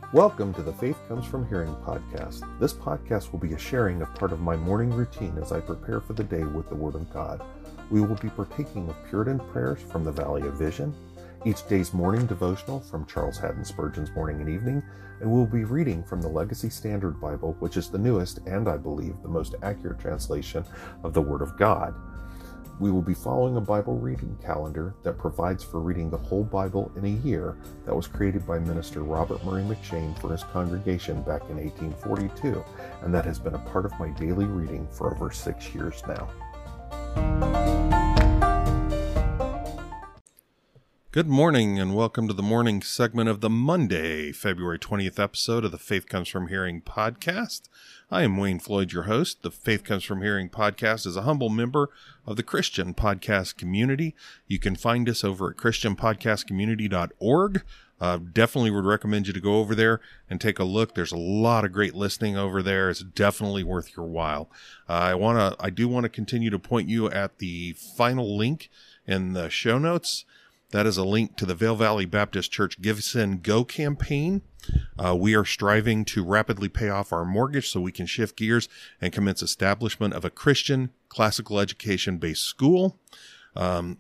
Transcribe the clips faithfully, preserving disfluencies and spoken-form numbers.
Welcome to the Faith Comes From Hearing podcast. This podcast will be a sharing of part of my morning routine as I prepare for the day with the Word of God. We will be partaking of Puritan prayers from the Valley of Vision, each day's morning devotional from Charles Haddon Spurgeon's Morning and Evening, and we'll be reading from the Legacy Standard Bible, which is the newest and, I believe, the most accurate translation of the Word of God. We will be following a Bible reading calendar that provides for reading the whole Bible in a year that was created by Minister Robert Murray McShane for his congregation back in eighteen forty-two, and that has been a part of my daily reading for over six years now. Good morning and welcome to the morning segment of the Monday, February twentieth episode of the Faith Comes From Hearing podcast. I am Wayne Floyd, your host. The Faith Comes From Hearing podcast is a humble member of the Christian podcast community. You can find us over at christian podcast community dot org. Uh, definitely would recommend you to go over there and take a look. There's a lot of great listening over there. It's definitely worth your while. Uh, I want to, I do want to continue to point you at the final link in the show notes. That is a link to the Vail Valley Baptist Church Give Send Go campaign. Uh, we are striving to rapidly pay off our mortgage so we can shift gears and commence establishment of a Christian classical education-based school um,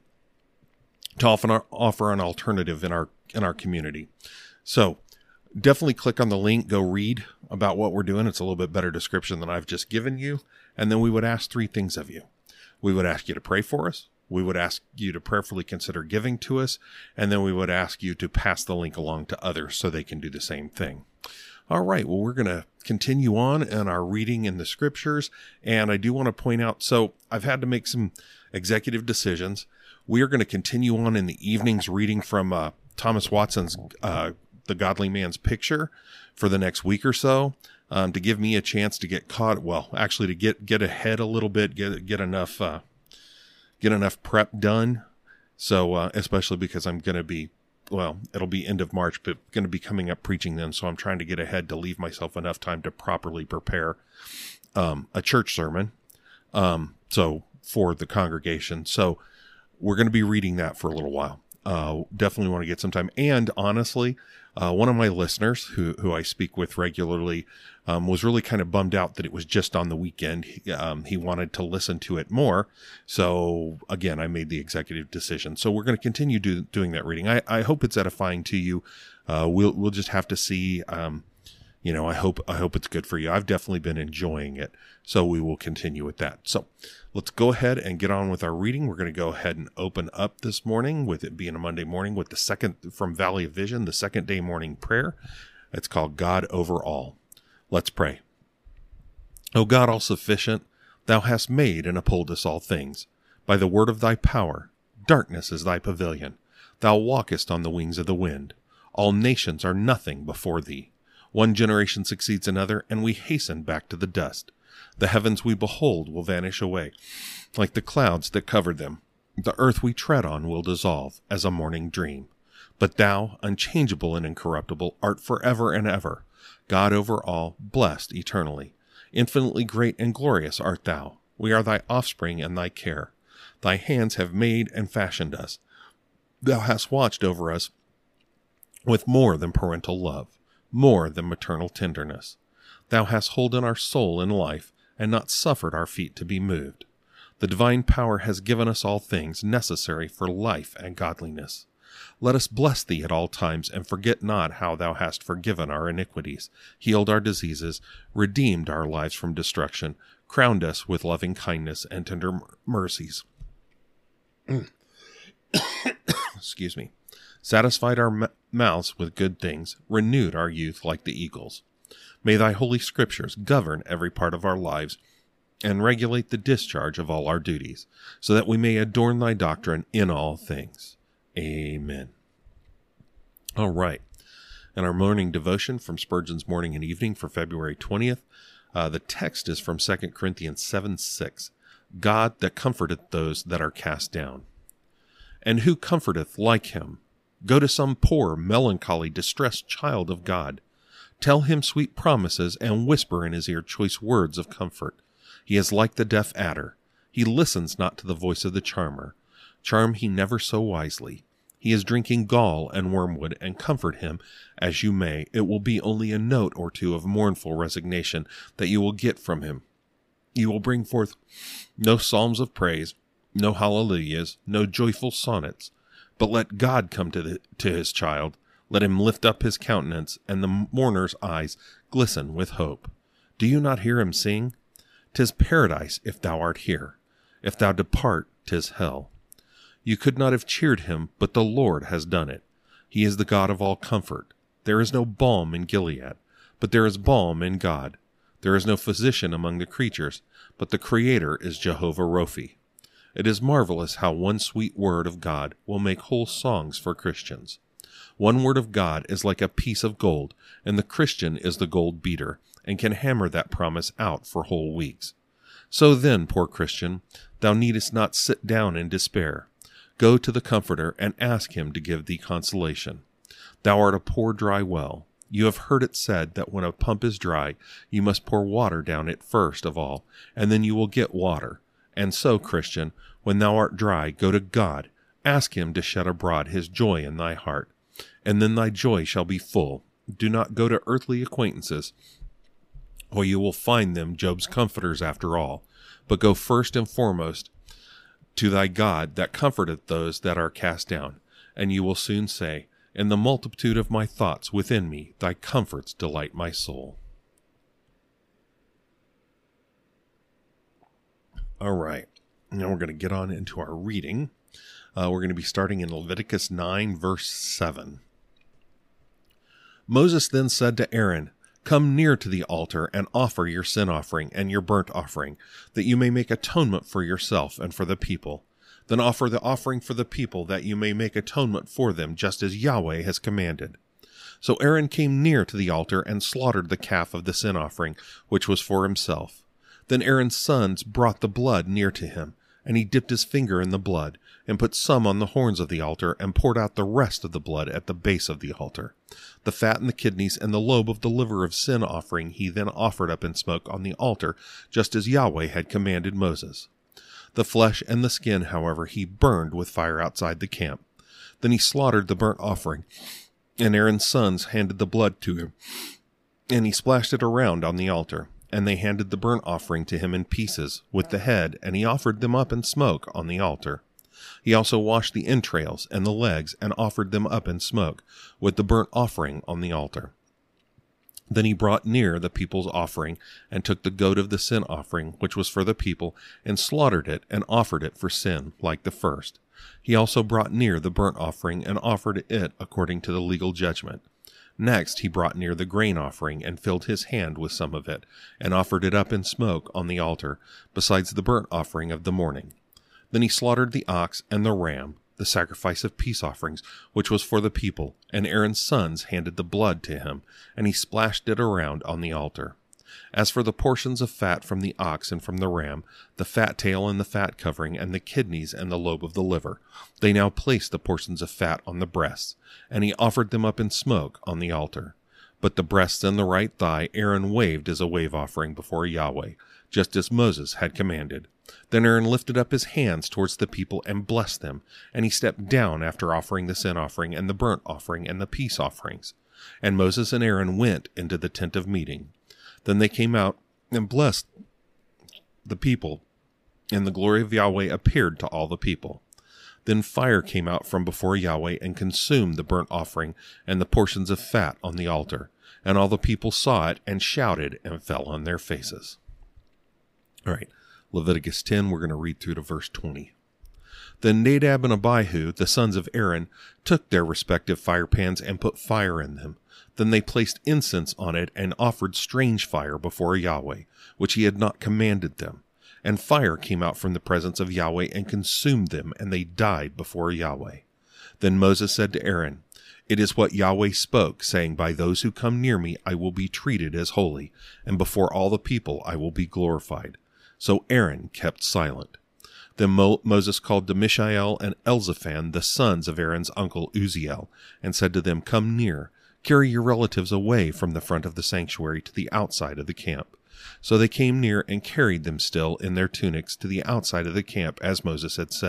to offer, offer an alternative in our in our community. So definitely click on the link, go read about what we're doing. It's a little bit better description than I've just given you. And then we would ask three things of you. We would ask you to pray for us. We would ask you to prayerfully consider giving to us, and then we would ask you to pass the link along to others so they can do the same thing. All right, well, we're going to continue on in our reading in the scriptures, and I do want to point out, so I've had to make some executive decisions. We are going to continue on in the evenings reading from uh, Thomas Watson's uh, The Godly Man's Picture for the next week or so, um, to give me a chance to get caught, well, actually to get, get ahead a little bit, get, get enough... Uh, get enough prep done. So, uh, especially because I'm going to be, well, it'll be end of March, but going to be coming up preaching then. So I'm trying to get ahead to leave myself enough time to properly prepare, um, a church sermon. Um, so for the congregation. So we're going to be reading that for a little while. Uh, definitely want to get some time. And honestly, uh, one of my listeners who, who I speak with regularly, um, was really kind of bummed out that it was just on the weekend. He, um, he wanted to listen to it more. So again, I made the executive decision. So we're going to continue do, doing that reading. I, I hope it's edifying to you. Uh, we'll, we'll just have to see, um, you know, I hope, I hope it's good for you. I've definitely been enjoying it. So we will continue with that. So let's go ahead and get on with our reading. We're going to go ahead and open up this morning, with it being a Monday morning, with the second from Valley of Vision, the second day morning prayer. It's called God Over All. Let's pray. O God, all sufficient, thou hast made and upholdest all things. By the word of thy power, darkness is thy pavilion. Thou walkest on the wings of the wind. All nations are nothing before thee. One generation succeeds another, and we hasten back to the dust. The heavens we behold will vanish away, like the clouds that covered them. The earth we tread on will dissolve, as a morning dream. But thou, unchangeable and incorruptible, art forever and ever. God over all, blessed eternally. Infinitely great and glorious art thou. We are thy offspring and thy care. Thy hands have made and fashioned us. Thou hast watched over us with more than parental love, more than maternal tenderness. Thou hast holden our soul in life, and not suffered our feet to be moved. The divine power has given us all things necessary for life and godliness. Let us bless thee at all times, and forget not how thou hast forgiven our iniquities, healed our diseases, redeemed our lives from destruction, crowned us with loving kindness and tender mercies. Excuse me. Satisfied our m- mouths with good things, renewed our youth like the eagles. May thy holy scriptures govern every part of our lives, and regulate the discharge of all our duties, so that we may adorn thy doctrine in all things. Amen. All right. And our morning devotion from Spurgeon's Morning and Evening for February twentieth. Uh, the text is from Second Corinthians seven six. God that comforteth those that are cast down. And who comforteth like him? Go to some poor, melancholy, distressed child of God. Tell him sweet promises, and whisper in his ear choice words of comfort. He is like the deaf adder. He listens not to the voice of the charmer. Charm he never so wisely. He is drinking gall and wormwood, and comfort him as you may. It will be only a note or two of mournful resignation that you will get from him. You will bring forth no psalms of praise, no hallelujahs, no joyful sonnets, but let God come to, the, to his child. Let him lift up his countenance, and the mourner's eyes glisten with hope. Do you not hear him sing? 'Tis paradise if thou art here. If thou depart, 'tis hell. You could not have cheered him, but the Lord has done it. He is the God of all comfort. There is no balm in Gilead, but there is balm in God. There is no physician among the creatures, but the Creator is Jehovah Rophi. It is marvelous how one sweet word of God will make whole songs for Christians. One word of God is like a piece of gold, and the Christian is the gold beater, and can hammer that promise out for whole weeks. So then, poor Christian, thou needest not sit down in despair. Go to the Comforter and ask him to give thee consolation. Thou art a poor dry well. You have heard it said that when a pump is dry, you must pour water down it first of all, and then you will get water. And so, Christian, when thou art dry, go to God. Ask him to shed abroad his joy in thy heart, and then thy joy shall be full. Do not go to earthly acquaintances, or you will find them Job's comforters after all, but go first and foremost to thy God that comforteth those that are cast down, and you will soon say, In the multitude of my thoughts within me, thy comforts delight my soul. All right, now we're going to get on into our reading. Uh, we're going to be starting in Leviticus nine, verse seven. Moses then said to Aaron, Come near to the altar and offer your sin offering and your burnt offering, that you may make atonement for yourself and for the people. Then offer the offering for the people, that you may make atonement for them, just as Yahweh has commanded. So Aaron came near to the altar and slaughtered the calf of the sin offering, which was for himself. Then Aaron's sons brought the blood near to him, and he dipped his finger in the blood, and put some on the horns of the altar, and poured out the rest of the blood at the base of the altar. The fat and the kidneys and the lobe of the liver of sin offering he then offered up in smoke on the altar, just as Yahweh had commanded Moses. The flesh and the skin, however, he burned with fire outside the camp. Then he slaughtered the burnt offering, and Aaron's sons handed the blood to him, and he splashed it around on the altar. And they handed the burnt offering to him in pieces, with the head, and he offered them up in smoke on the altar. He also washed the entrails and the legs, and offered them up in smoke, with the burnt offering on the altar. Then he brought near the people's offering, and took the goat of the sin offering, which was for the people, and slaughtered it, and offered it for sin, like the first. He also brought near the burnt offering, and offered it according to the legal judgment. Next he brought near the grain offering, and filled his hand with some of it, and offered it up in smoke on the altar, besides the burnt offering of the morning. Then he slaughtered the ox and the ram, the sacrifice of peace offerings, which was for the people, and Aaron's sons handed the blood to him, and he splashed it around on the altar. As for the portions of fat from the ox and from the ram, the fat tail and the fat covering, and the kidneys and the lobe of the liver, they now placed the portions of fat on the breasts, and he offered them up in smoke on the altar. But the breasts and the right thigh Aaron waved as a wave offering before Yahweh, just as Moses had commanded. Then Aaron lifted up his hands towards the people and blessed them, and he stepped down after offering the sin offering and the burnt offering and the peace offerings. And Moses and Aaron went into the tent of meeting. Then they came out and blessed the people, and the glory of Yahweh appeared to all the people. Then fire came out from before Yahweh and consumed the burnt offering and the portions of fat on the altar. And all the people saw it and shouted and fell on their faces. All right, Leviticus ten, we're going to read through to verse twenty. Then Nadab and Abihu, the sons of Aaron, took their respective fire pans and put fire in them. Then they placed incense on it and offered strange fire before Yahweh, which he had not commanded them. And fire came out from the presence of Yahweh and consumed them, and they died before Yahweh. Then Moses said to Aaron, It is what Yahweh spoke, saying, By those who come near me I will be treated as holy, and before all the people I will be glorified. So Aaron kept silent. Then Mo- Moses called to Mishael and Elzaphan, the sons of Aaron's uncle Uziel, and said to them, Come near, carry your relatives away from the front of the sanctuary to the outside of the camp. So they came near and carried them still in their tunics to the outside of the camp, as Moses had said.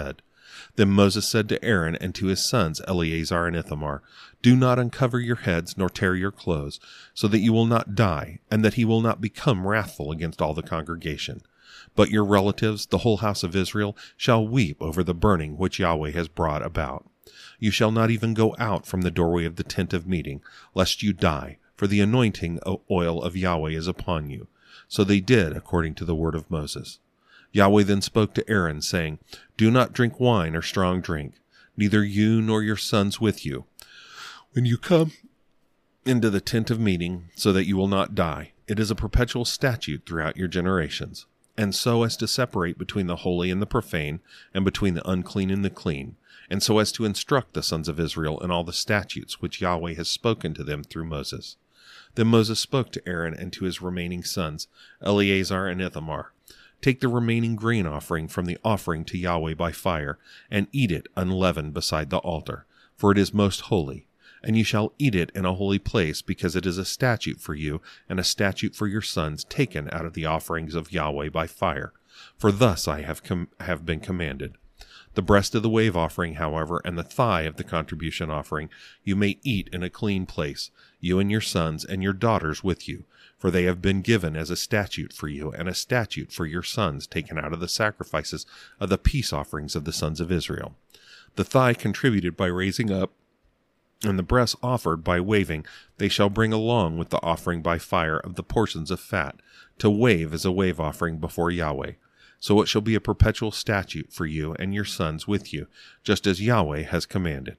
Then Moses said to Aaron and to his sons Eleazar and Ithamar, "Do not uncover your heads nor tear your clothes, so that you will not die, and that he will not become wrathful against all the congregation. But your relatives, the whole house of Israel, shall weep over the burning which Yahweh has brought about. You shall not even go out from the doorway of the tent of meeting, lest you die, for the anointing oil of Yahweh is upon you." So they did according to the word of Moses. Yahweh then spoke to Aaron, saying, "Do not drink wine or strong drink, neither you nor your sons with you, when you come into the tent of meeting, so that you will not die. It is a perpetual statute throughout your generations, and so as to separate between the holy and the profane, and between the unclean and the clean, and so as to instruct the sons of Israel in all the statutes which Yahweh has spoken to them through Moses." Then Moses spoke to Aaron and to his remaining sons, Eleazar and Ithamar, "Take the remaining grain offering from the offering to Yahweh by fire, and eat it unleavened beside the altar, for it is most holy. And you shall eat it in a holy place, because it is a statute for you, and a statute for your sons, taken out of the offerings of Yahweh by fire. For thus I have com- have been commanded. The breast of the wave offering, however, and the thigh of the contribution offering, you may eat in a clean place, you and your sons and your daughters with you, for they have been given as a statute for you, and a statute for your sons, taken out of the sacrifices of the peace offerings of the sons of Israel. The thigh contributed by raising up, and the breast offered by waving, they shall bring along with the offering by fire of the portions of fat, to wave as a wave offering before Yahweh. So it shall be a perpetual statute for you and your sons with you, just as Yahweh has commanded."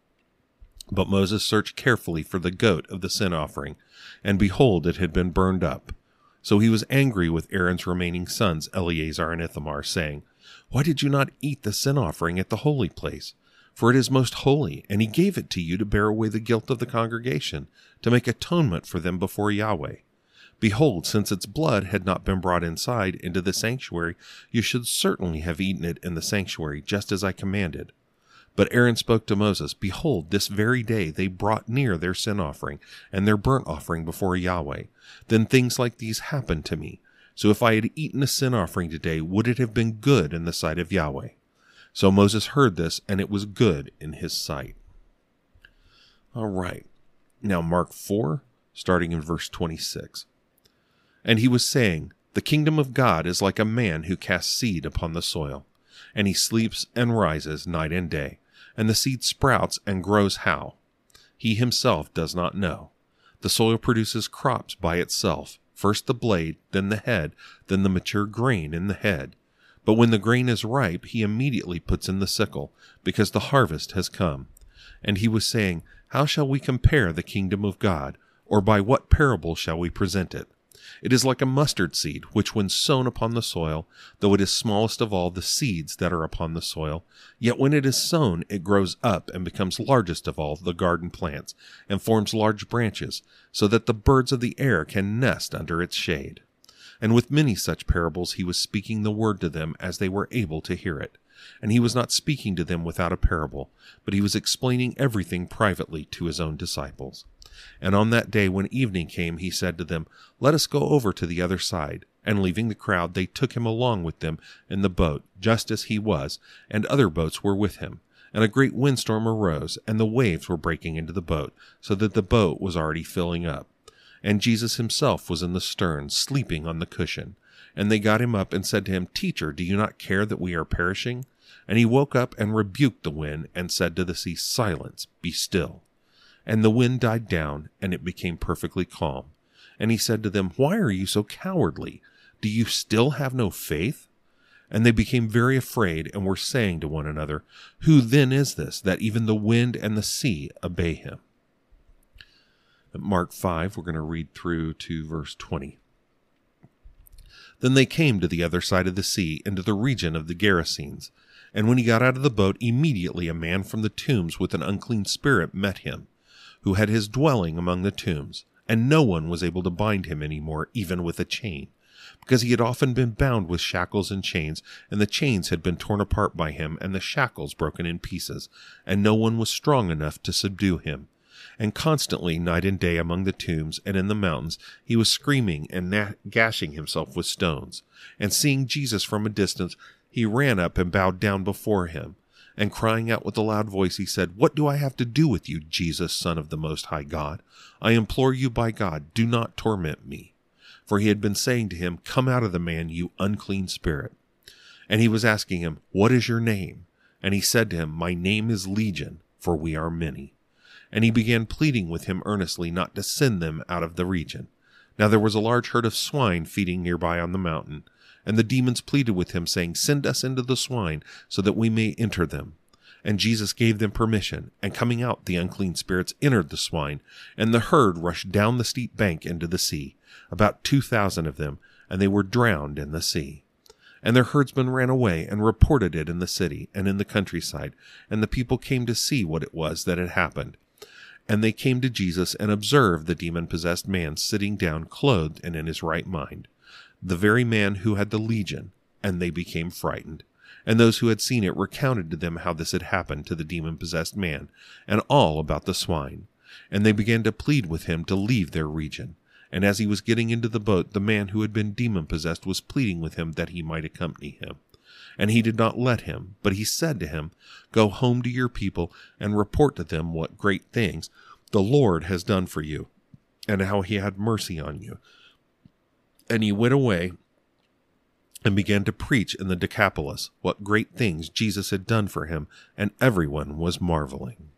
But Moses searched carefully for the goat of the sin offering, and behold, it had been burned up. So he was angry with Aaron's remaining sons, Eleazar and Ithamar, saying, "Why did you not eat the sin offering at the holy place? For it is most holy, and he gave it to you to bear away the guilt of the congregation, to make atonement for them before Yahweh. Behold, since its blood had not been brought inside into the sanctuary, you should certainly have eaten it in the sanctuary, just as I commanded." But Aaron spoke to Moses, "Behold, this very day they brought near their sin offering and their burnt offering before Yahweh. Then things like these happened to me. So if I had eaten a sin offering today, would it have been good in the sight of Yahweh?" So Moses heard this, and it was good in his sight. All right. Now Mark four, starting in verse twenty-six. "And he was saying, The kingdom of God is like a man who casts seed upon the soil, and he sleeps and rises night and day, and the seed sprouts and grows how? He himself does not know. The soil produces crops by itself, first the blade, then the head, then the mature grain in the head. But when the grain is ripe, he immediately puts in the sickle, because the harvest has come. And he was saying, How shall we compare the kingdom of God, or by what parable shall we present it? It is like a mustard seed, which when sown upon the soil, though it is smallest of all the seeds that are upon the soil, yet when it is sown, it grows up and becomes largest of all the garden plants, and forms large branches, so that the birds of the air can nest under its shade. And with many such parables he was speaking the word to them as they were able to hear it. And he was not speaking to them without a parable, but he was explaining everything privately to his own disciples. And on that day when evening came, he said to them, Let us go over to the other side. And leaving the crowd, they took him along with them in the boat, just as he was, and other boats were with him. And a great windstorm arose, and the waves were breaking into the boat, so that the boat was already filling up. And Jesus himself was in the stern, sleeping on the cushion. And they got him up and said to him, Teacher, do you not care that we are perishing? And he woke up and rebuked the wind, and said to the sea, Silence, be still. And the wind died down, and it became perfectly calm. And he said to them, Why are you so cowardly? Do you still have no faith? And they became very afraid, and were saying to one another, Who then is this, that even the wind and the sea obey him? At Mark five, we're going to read through to verse twenty. Then they came to the other side of the sea, into the region of the Gerasenes. And when he got out of the boat, immediately a man from the tombs with an unclean spirit met him, who had his dwelling among the tombs, and no one was able to bind him any more, even with a chain, because he had often been bound with shackles and chains, and the chains had been torn apart by him, and the shackles broken in pieces, and no one was strong enough to subdue him. And constantly, night and day, among the tombs and in the mountains, he was screaming and na- gashing himself with stones. And seeing Jesus from a distance, he ran up and bowed down before him. And crying out with a loud voice, he said, "What do I have to do with you, Jesus, Son of the Most High God? I implore you by God, do not torment me." For he had been saying to him, "Come out of the man, you unclean spirit." And he was asking him, "What is your name?" And he said to him, "My name is Legion, for we are many." And he began pleading with him earnestly not to send them out of the region. Now there was a large herd of swine feeding nearby on the mountain. And the demons pleaded with him, saying, "Send us into the swine, so that we may enter them." And Jesus gave them permission, and coming out, the unclean spirits entered the swine, and the herd rushed down the steep bank into the sea, about two thousand of them, and they were drowned in the sea. And their herdsmen ran away and reported it in the city and in the countryside, and the people came to see what it was that had happened. And they came to Jesus and observed the demon-possessed man sitting down, clothed and in his right mind, the very man who had the legion, and they became frightened. And those who had seen it recounted to them how this had happened to the demon-possessed man, and all about the swine. And they began to plead with him to leave their region. And as he was getting into the boat, the man who had been demon-possessed was pleading with him that he might accompany him. And he did not let him, but he said to him, "Go home to your people, and report to them what great things the Lord has done for you, and how he had mercy on you." And he went away and began to preach in the Decapolis what great things Jesus had done for him, and everyone was marveling.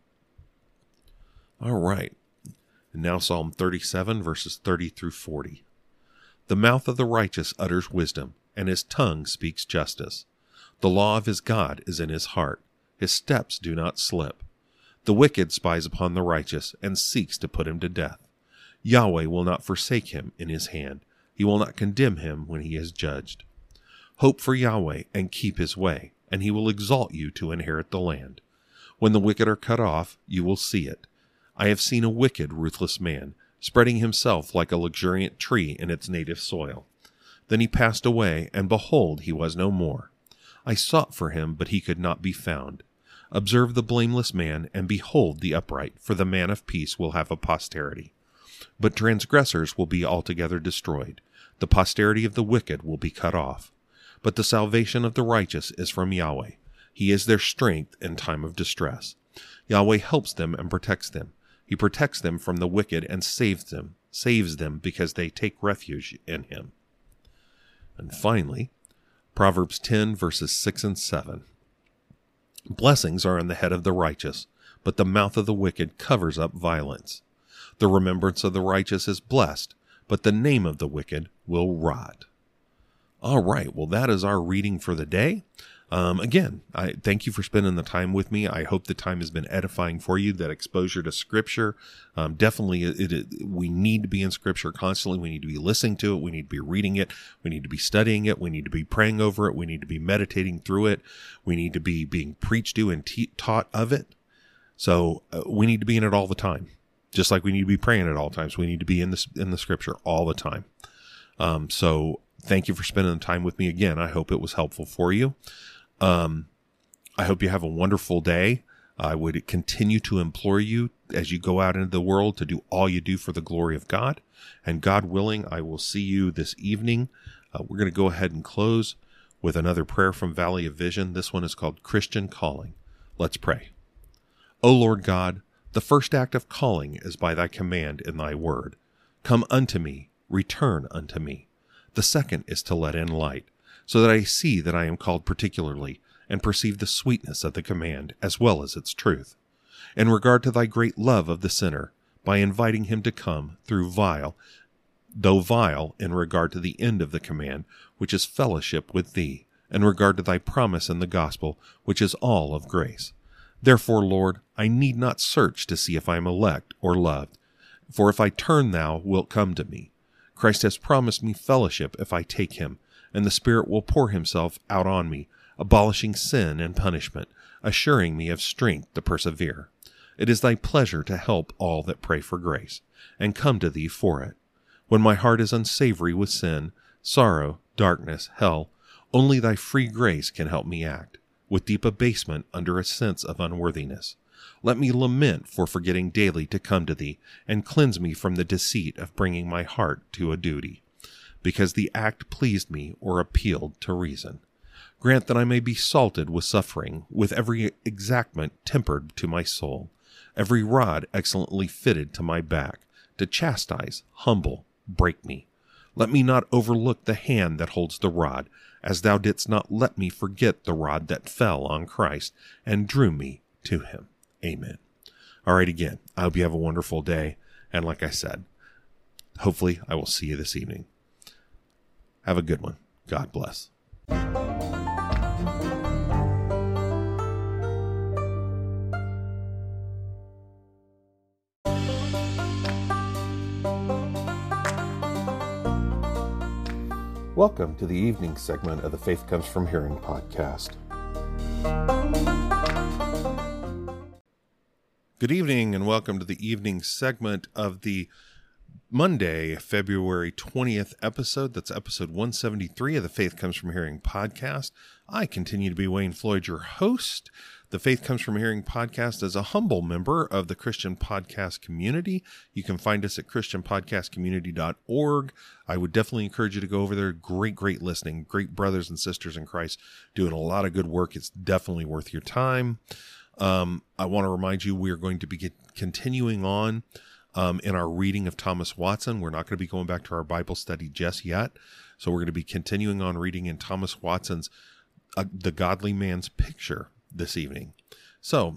All right. And now Psalm thirty-seven, verses thirty through forty. The mouth of the righteous utters wisdom, and his tongue speaks justice. The law of his God is in his heart. His steps do not slip. The wicked spies upon the righteous, and seeks to put him to death. Yahweh will not forsake him in his hand. He will not condemn him when he is judged. Hope for Yahweh, and keep his way, and he will exalt you to inherit the land. When the wicked are cut off, you will see it. I have seen a wicked, ruthless man, spreading himself like a luxuriant tree in its native soil. Then he passed away, and behold, he was no more. I sought for him, but he could not be found. Observe the blameless man, and behold the upright, for the man of peace will have a posterity. But transgressors will be altogether destroyed. The posterity of the wicked will be cut off. But the salvation of the righteous is from Yahweh. He is their strength in time of distress. Yahweh helps them and protects them. He protects them from the wicked and saves them, saves them because they take refuge in him. And finally, Proverbs ten, verses six and seven. Blessings are on the head of the righteous, but the mouth of the wicked covers up violence. The remembrance of the righteous is blessed, but the name of the wicked will rot. All right, well, that is our reading for the day. Um, again, I thank you for spending the time with me. I hope the time has been edifying for you, that exposure to Scripture. Um, definitely, it, it, we need to be in Scripture constantly. We need to be listening to it. We need to be reading it. We need to be studying it. We need to be praying over it. We need to be meditating through it. We need to be being preached to and te- taught of it. So uh, we need to be in it all the time. Just like we need to be praying at all times. We need to be in the, in the Scripture all the time. Um, so thank you for spending the time with me again. I hope it was helpful for you. Um, I hope you have a wonderful day. I would continue to implore you as you go out into the world to do all you do for the glory of God. And God willing, I will see you this evening. Uh, we're going to go ahead and close with another prayer from Valley of Vision. This one is called Christian Calling. Let's pray. O Lord God, the first act of calling is by thy command in thy word. Come unto me, return unto me. The second is to let in light, so that I see that I am called particularly, and perceive the sweetness of the command, as well as its truth. In regard to thy great love of the sinner, by inviting him to come, through vile, though vile, in regard to the end of the command, which is fellowship with thee, in regard to thy promise in the gospel, which is all of grace. Therefore, Lord, I need not search to see if I am elect or loved, for if I turn, thou wilt come to me. Christ has promised me fellowship if I take him, and the Spirit will pour himself out on me, abolishing sin and punishment, assuring me of strength to persevere. It is thy pleasure to help all that pray for grace, and come to thee for it. When my heart is unsavory with sin, sorrow, darkness, hell, only thy free grace can help me act, with deep abasement under a sense of unworthiness. Let me lament for forgetting daily to come to thee, and cleanse me from the deceit of bringing my heart to a duty, because the act pleased me or appealed to reason. Grant that I may be salted with suffering, with every exactment tempered to my soul, every rod excellently fitted to my back, to chastise, humble, break me. Let me not overlook the hand that holds the rod, as thou didst not let me forget the rod that fell on Christ and drew me to him. Amen. All right, again, I hope you have a wonderful day. And like I said, hopefully I will see you this evening. Have a good one. God bless. Welcome to the evening segment of the Faith Comes From Hearing podcast. Good evening and welcome to the evening segment of the Monday, February twentieth episode. That's episode one seventy-three of the Faith Comes From Hearing podcast. I continue to be Wayne Floyd, your host. The Faith Comes From Hearing podcast is a humble member of the Christian podcast community. You can find us at christian podcast community dot org. I would definitely encourage you to go over there. Great, great listening. Great brothers and sisters in Christ doing a lot of good work. It's definitely worth your time. Um, I want to remind you we are going to be get, continuing on um, in our reading of Thomas Watson. We're not going to be going back to our Bible study just yet. So we're going to be continuing on reading in Thomas Watson's uh, The Godly Man's Picture this evening. So,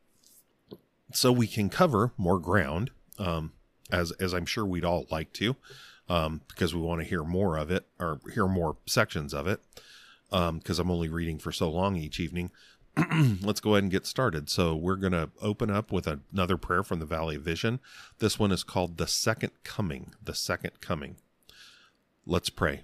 so we can cover more ground, um, as, as I'm sure we'd all like to, um, because we want to hear more of it or hear more sections of it. Um, cause I'm only reading for so long each evening. Let's go ahead and get started. So we're going to open up with another prayer from the Valley of Vision. This one is called The Second Coming, The Second Coming. Let's pray.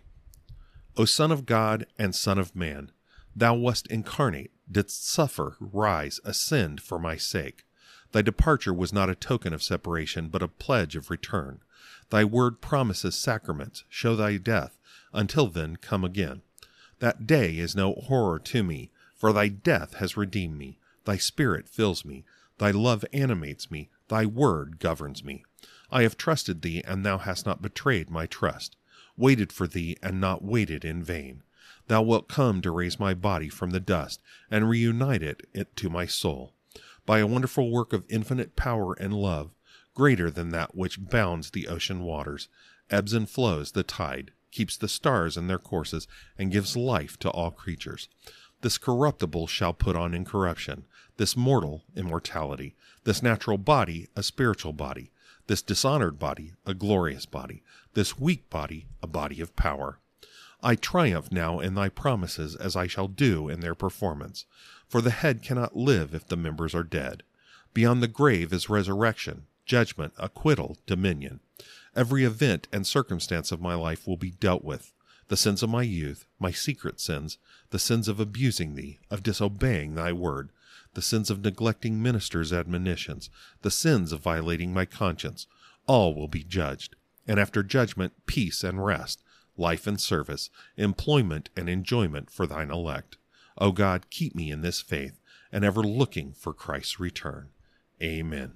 O Son of God and Son of Man, thou wast incarnate, didst suffer, rise, ascend for my sake. Thy departure was not a token of separation, but a pledge of return. Thy word promises sacraments, show thy death. Until then, come again. That day is no horror to me, for thy death has redeemed me. Thy spirit fills me. Thy love animates me. Thy word governs me. I have trusted thee, and thou hast not betrayed my trust. Waited for thee, and not waited in vain. Thou wilt come to raise my body from the dust, and reunite it, it to my soul. By a wonderful work of infinite power and love, greater than that which bounds the ocean waters, ebbs and flows the tide, keeps the stars in their courses, and gives life to all creatures. This corruptible shall put on incorruption, this mortal immortality, this natural body a spiritual body, this dishonored body a glorious body, this weak body a body of power. I triumph now in thy promises as I shall do in their performance, for the head cannot live if the members are dead. Beyond the grave is resurrection, judgment, acquittal, dominion. Every event and circumstance of my life will be dealt with. The sins of my youth, my secret sins, the sins of abusing thee, of disobeying thy word, the sins of neglecting ministers' admonitions, the sins of violating my conscience, all will be judged. And after judgment, peace and rest, life and service, employment and enjoyment for thine elect. O God, keep me in this faith, and ever looking for Christ's return. Amen.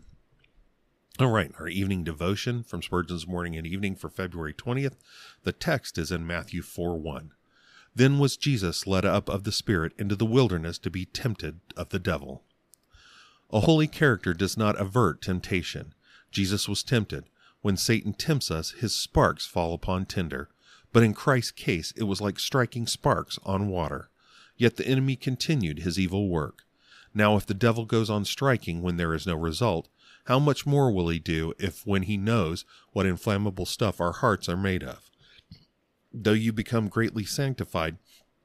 All right, our evening devotion from Spurgeon's Morning and Evening for February twentieth. The text is in Matthew four one. Then was Jesus led up of the Spirit into the wilderness to be tempted of the devil. A holy character does not avert temptation. Jesus was tempted. When Satan tempts us, his sparks fall upon tinder. But in Christ's case, it was like striking sparks on water. Yet the enemy continued his evil work. Now if the devil goes on striking when there is no result, how much more will he do if when he knows what inflammable stuff our hearts are made of? Though you become greatly sanctified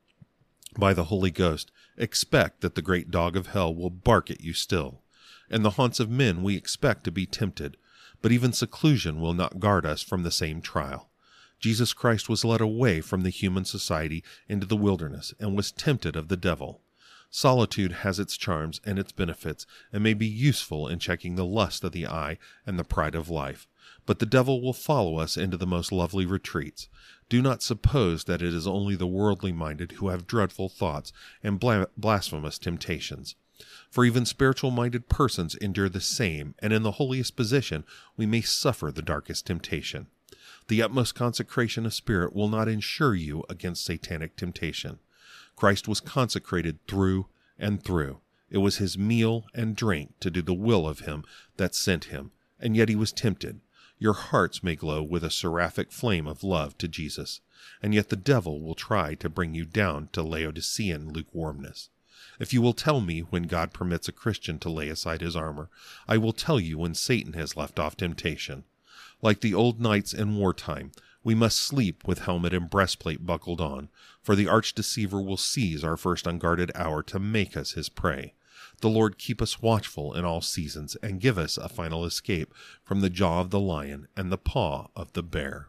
by the Holy Ghost, expect that the great dog of hell will bark at you still. In the haunts of men we expect to be tempted, but even seclusion will not guard us from the same trial. Jesus Christ was led away from the human society into the wilderness and was tempted of the devil. Solitude has its charms and its benefits, and may be useful in checking the lust of the eye and the pride of life. But the devil will follow us into the most lovely retreats. Do not suppose that it is only the worldly minded who have dreadful thoughts and blasphemous temptations. For even spiritual-minded persons endure the same, and in the holiest position we may suffer the darkest temptation. The utmost consecration of spirit will not insure you against satanic temptation. Christ was consecrated through and through. It was his meal and drink to do the will of him that sent him, and yet he was tempted. Your hearts may glow with a seraphic flame of love to Jesus, and yet the devil will try to bring you down to Laodicean lukewarmness. If you will tell me when God permits a Christian to lay aside his armor, I will tell you when Satan has left off temptation. Like the old knights in wartime, we must sleep with helmet and breastplate buckled on, for the arch-deceiver will seize our first unguarded hour to make us his prey. The Lord keep us watchful in all seasons, and give us a final escape from the jaw of the lion and the paw of the bear.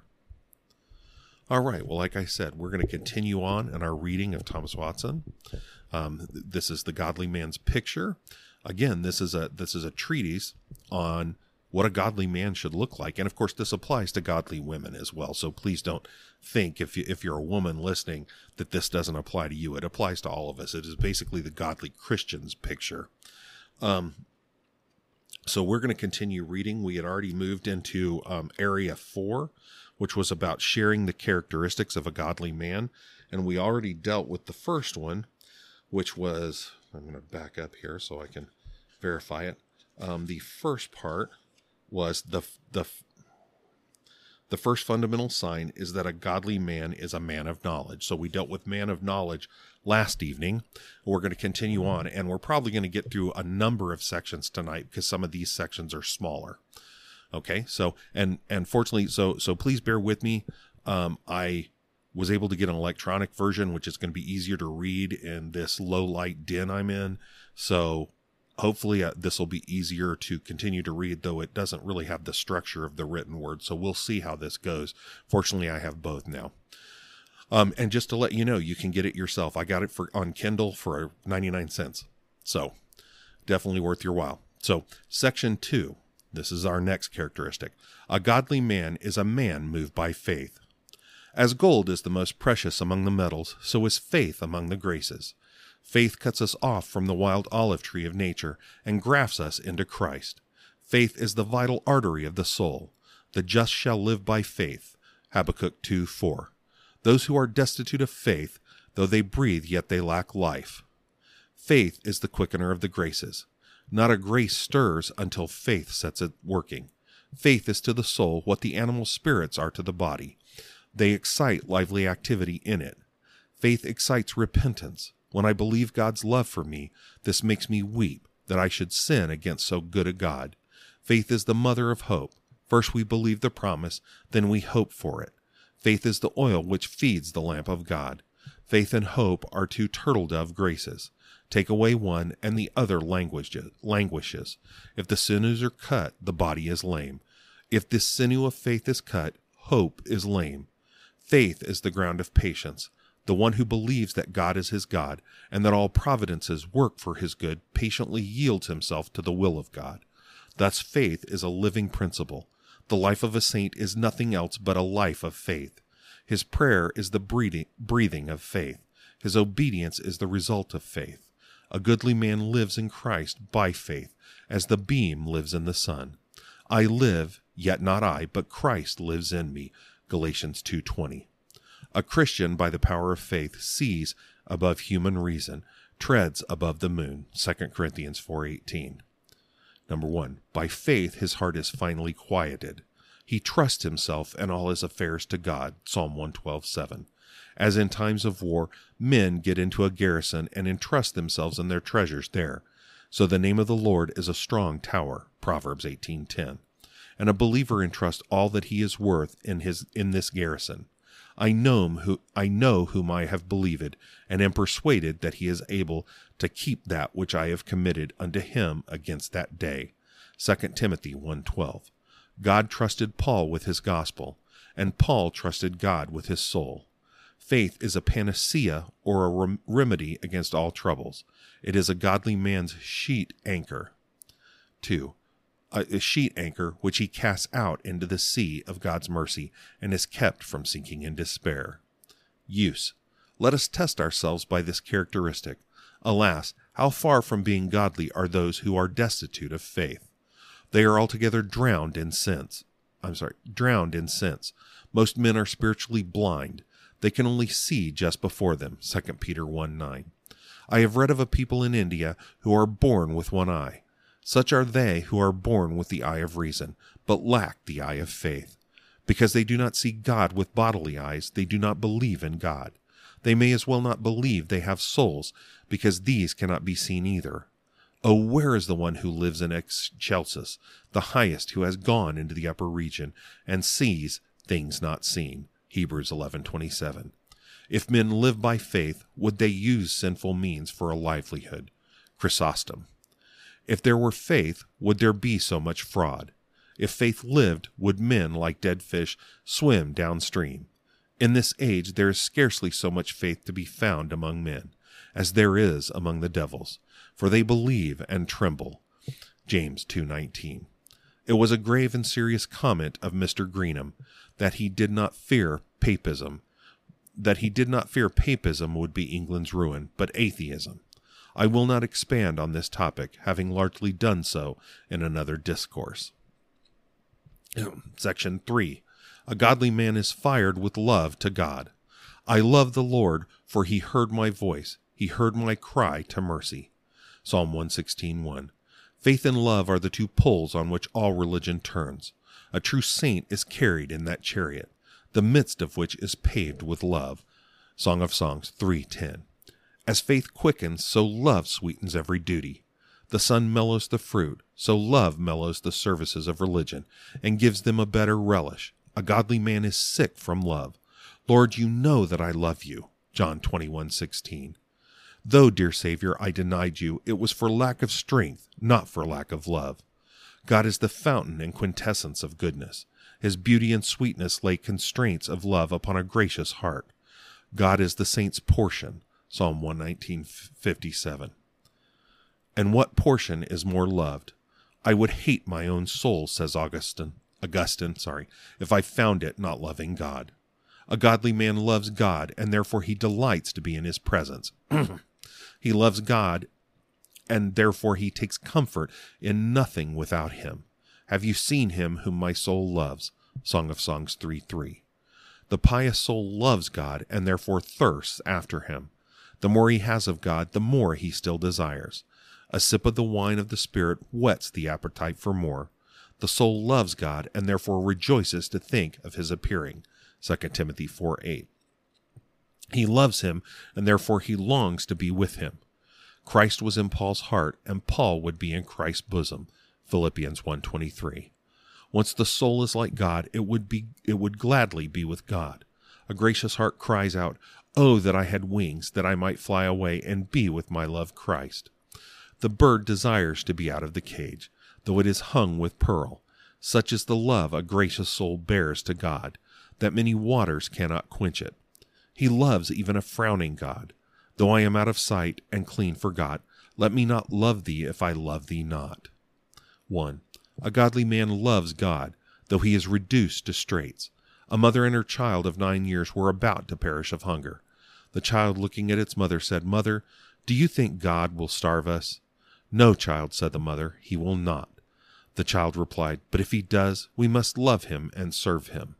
All right, well, like I said, we're going to continue on in our reading of Thomas Watson. Um, this is The Godly Man's Picture. Again, this is a this is a treatise on what a godly man should look like. And of course, this applies to godly women as well. So please don't think, if, you, if you're a woman listening, that this doesn't apply to you. It applies to all of us. It is basically the godly Christian's picture. Um, so we're going to continue reading. We had already moved into um, area four, which was about sharing the characteristics of a godly man. And we already dealt with the first one, which was, I'm going to back up here so I can verify it. Um, the first part was the the the first fundamental sign is that a godly man is a man of knowledge. So we dealt with man of knowledge last evening. We're going to continue on, and we're probably going to get through a number of sections tonight because some of these sections are smaller. Okay, so and and fortunately, so so please bear with me. Um, I was able to get an electronic version, which is going to be easier to read in this low light den I'm in. So hopefully uh, this will be easier to continue to read, though it doesn't really have the structure of the written word. So we'll see how this goes. Fortunately, I have both now. Um, and just to let you know, you can get it yourself. I got it for on Kindle for ninety-nine cents. So definitely worth your while. So section two, this is our next characteristic. A godly man is a man moved by faith. As gold is the most precious among the metals, so is faith among the graces. Faith cuts us off from the wild olive tree of nature and grafts us into Christ. Faith is the vital artery of the soul. The just shall live by faith. Habakkuk two four. Those who are destitute of faith, though they breathe, yet they lack life. Faith is the quickener of the graces. Not a grace stirs until faith sets it working. Faith is to the soul what the animal spirits are to the body. They excite lively activity in it. Faith excites repentance. When I believe God's love for me, this makes me weep that I should sin against so good a God. Faith is the mother of hope. First we believe the promise, then we hope for it. Faith is the oil which feeds the lamp of God. Faith and hope are two turtle dove graces. Take away one, and the other languishes. If the sinews are cut, the body is lame. If this sinew of faith is cut, hope is lame. Faith is the ground of patience. The one who believes that God is his God, and that all providences work for his good, patiently yields himself to the will of God. Thus faith is a living principle. The life of a saint is nothing else but a life of faith. His prayer is the breathing, breathing of faith. His obedience is the result of faith. A goodly man lives in Christ by faith, as the beam lives in the sun. I live, yet not I, but Christ lives in me. Galatians two twenty. A Christian, by the power of faith, sees above human reason, treads above the moon. Second Corinthians four eighteen. Number one, by faith his heart is finally quieted. He trusts himself and all his affairs to God. Psalm one twelve seven. As in times of war, men get into a garrison and entrust themselves and their treasures there. So the name of the Lord is a strong tower. Proverbs eighteen ten. And a believer entrusts all that he is worth in his in this garrison. I know who I know whom I have believed, and am persuaded that he is able to keep that which I have committed unto him against that day. Second Timothy one twelve. God trusted Paul with his gospel, and Paul trusted God with his soul. Faith is a panacea or a rem- remedy against all troubles. It is a godly man's sheet anchor. Two. A sheet anchor which he casts out into the sea of God's mercy and is kept from sinking in despair. Use. Let us test ourselves by this characteristic. Alas, how far from being godly are those who are destitute of faith? They are altogether drowned in sins. I'm sorry, drowned in sins. Most men are spiritually blind. They can only see just before them, Second Peter one nine. I have read of a people in India who are born with one eye. Such are they who are born with the eye of reason, but lack the eye of faith. Because they do not see God with bodily eyes, they do not believe in God. They may as well not believe they have souls, because these cannot be seen either. Oh, where is the one who lives in excelsis, the highest, who has gone into the upper region, and sees things not seen? Hebrews eleven twenty-seven. If men live by faith, would they use sinful means for a livelihood? Chrysostom. If there were faith, would there be so much fraud? If faith lived, would men, like dead fish, swim downstream? In this age there is scarcely so much faith to be found among men, as there is among the devils, for they believe and tremble. James two nineteen. It was a grave and serious comment of Mister Greenham that he did not fear papism, that he did not fear papism would be England's ruin, but atheism. I will not expand on this topic, having largely done so in another discourse. Section three. A godly man is fired with love to God. I love the Lord, for he heard my voice. He heard my cry to mercy. Psalm one sixteen one. Faith and love are the two poles on which all religion turns. A true saint is carried in that chariot, the midst of which is paved with love. Song of Songs three ten. As faith quickens, so love sweetens every duty. The sun mellows the fruit, so love mellows the services of religion, and gives them a better relish. A godly man is sick from love. Lord, you know that I love you. John twenty-one sixteen. Though, dear Savior, I denied you, it was for lack of strength, not for lack of love. God is the fountain and quintessence of goodness. His beauty and sweetness lay constraints of love upon a gracious heart. God is the saint's portion. Psalm one nineteen fifty-seven. And what portion is more loved? I would hate my own soul, says Augustine. Augustine, sorry, if I found it not loving God. A godly man loves God, and therefore he delights to be in his presence. He loves God, and therefore he takes comfort in nothing without him. Have you seen him whom my soul loves? Song of Songs three three. The pious soul loves God, and therefore thirsts after him. The more he has of God, the more he still desires. A sip of the wine of the Spirit whets the appetite for more. The soul loves God, and therefore rejoices to think of his appearing. Second Timothy four eight. He loves him, and therefore he longs to be with him. Christ was in Paul's heart, and Paul would be in Christ's bosom. Philippians one twenty-three. Once the soul is like God, it would be it would gladly be with God. A gracious heart cries out, "Oh, that I had wings, that I might fly away and be with my loved Christ." The bird desires to be out of the cage, though it is hung with pearl. Such is the love a gracious soul bears to God, that many waters cannot quench it. He loves even a frowning God. Though I am out of sight and clean forgot, let me not love thee if I love thee not. one. A godly man loves God, though he is reduced to straits. A mother and her child of nine years were about to perish of hunger. The child, looking at its mother, said, "Mother, do you think God will starve us?" "No, child," said the mother, "he will not." The child replied, "But if he does, we must love him and serve him."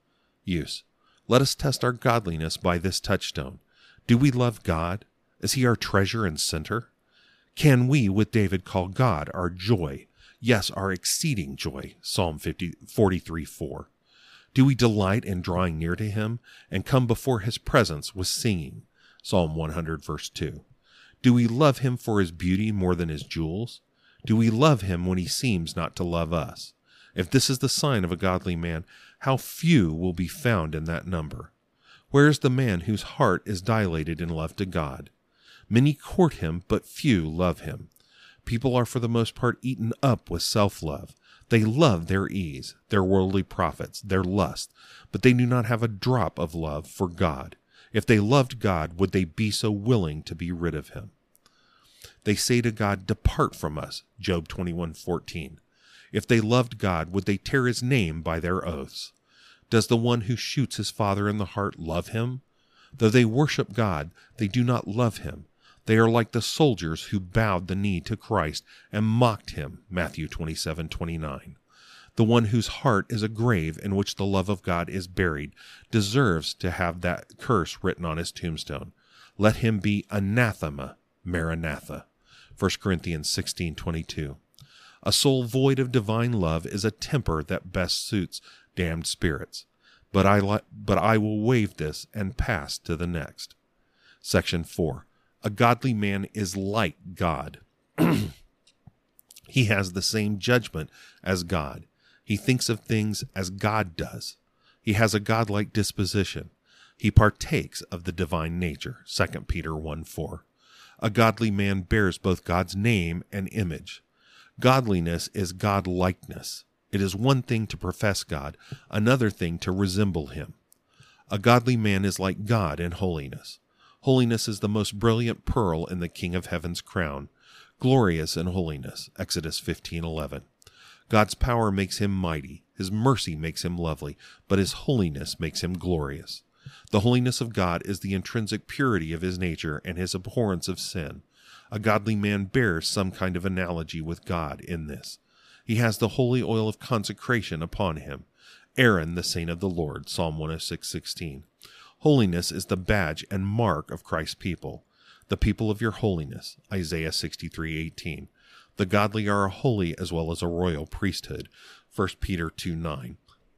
Use. Let us test our godliness by this touchstone. Do we love God? Is he our treasure and center? Can we, with David, call God our joy? Yes, our exceeding joy. Psalm forty-three four. Do we delight in drawing near to him and come before his presence with singing? Psalm one hundred, verse two. Do we love him for his beauty more than his jewels? Do we love him when he seems not to love us? If this is the sign of a godly man, how few will be found in that number? Where is the man whose heart is dilated in love to God? Many court him, but few love him. People are for the most part eaten up with self-love. They love their ease, their worldly profits, their lust, but they do not have a drop of love for God. If they loved God, would they be so willing to be rid of him? They say to God, "Depart from us," Job twenty-one fourteen. If they loved God, would they tear his name by their oaths? Does the one who shoots his father in the heart love him? Though they worship God, they do not love him. They are like the soldiers who bowed the knee to Christ and mocked him, Matthew twenty-seven twenty-nine. The one whose heart is a grave in which the love of God is buried deserves to have that curse written on his tombstone. Let him be anathema, Maranatha. First Corinthians sixteen twenty-two. A soul void of divine love is a temper that best suits damned spirits. But I, li- but I will waive this and pass to the next. Section four. A godly man is like God. He has the same judgment as God. He thinks of things as God does. He has a godlike disposition. He partakes of the divine nature. Second Peter one four. A godly man bears both God's name and image. Godliness is God-likeness. It is one thing to profess God, another thing to resemble him. A godly man is like God in holiness. Holiness is the most brilliant pearl in the King of Heaven's crown. Glorious in holiness. Exodus fifteen eleven. God's power makes him mighty. His mercy makes him lovely, but his holiness makes him glorious. The holiness of God is the intrinsic purity of his nature and his abhorrence of sin. A godly man bears some kind of analogy with God in this. He has the holy oil of consecration upon him. Aaron, the saint of the Lord, Psalm one oh six sixteen. Holiness is the badge and mark of Christ's people. The people of your holiness, Isaiah sixty-three eighteen. The godly are a holy as well as a royal priesthood, First Peter two nine.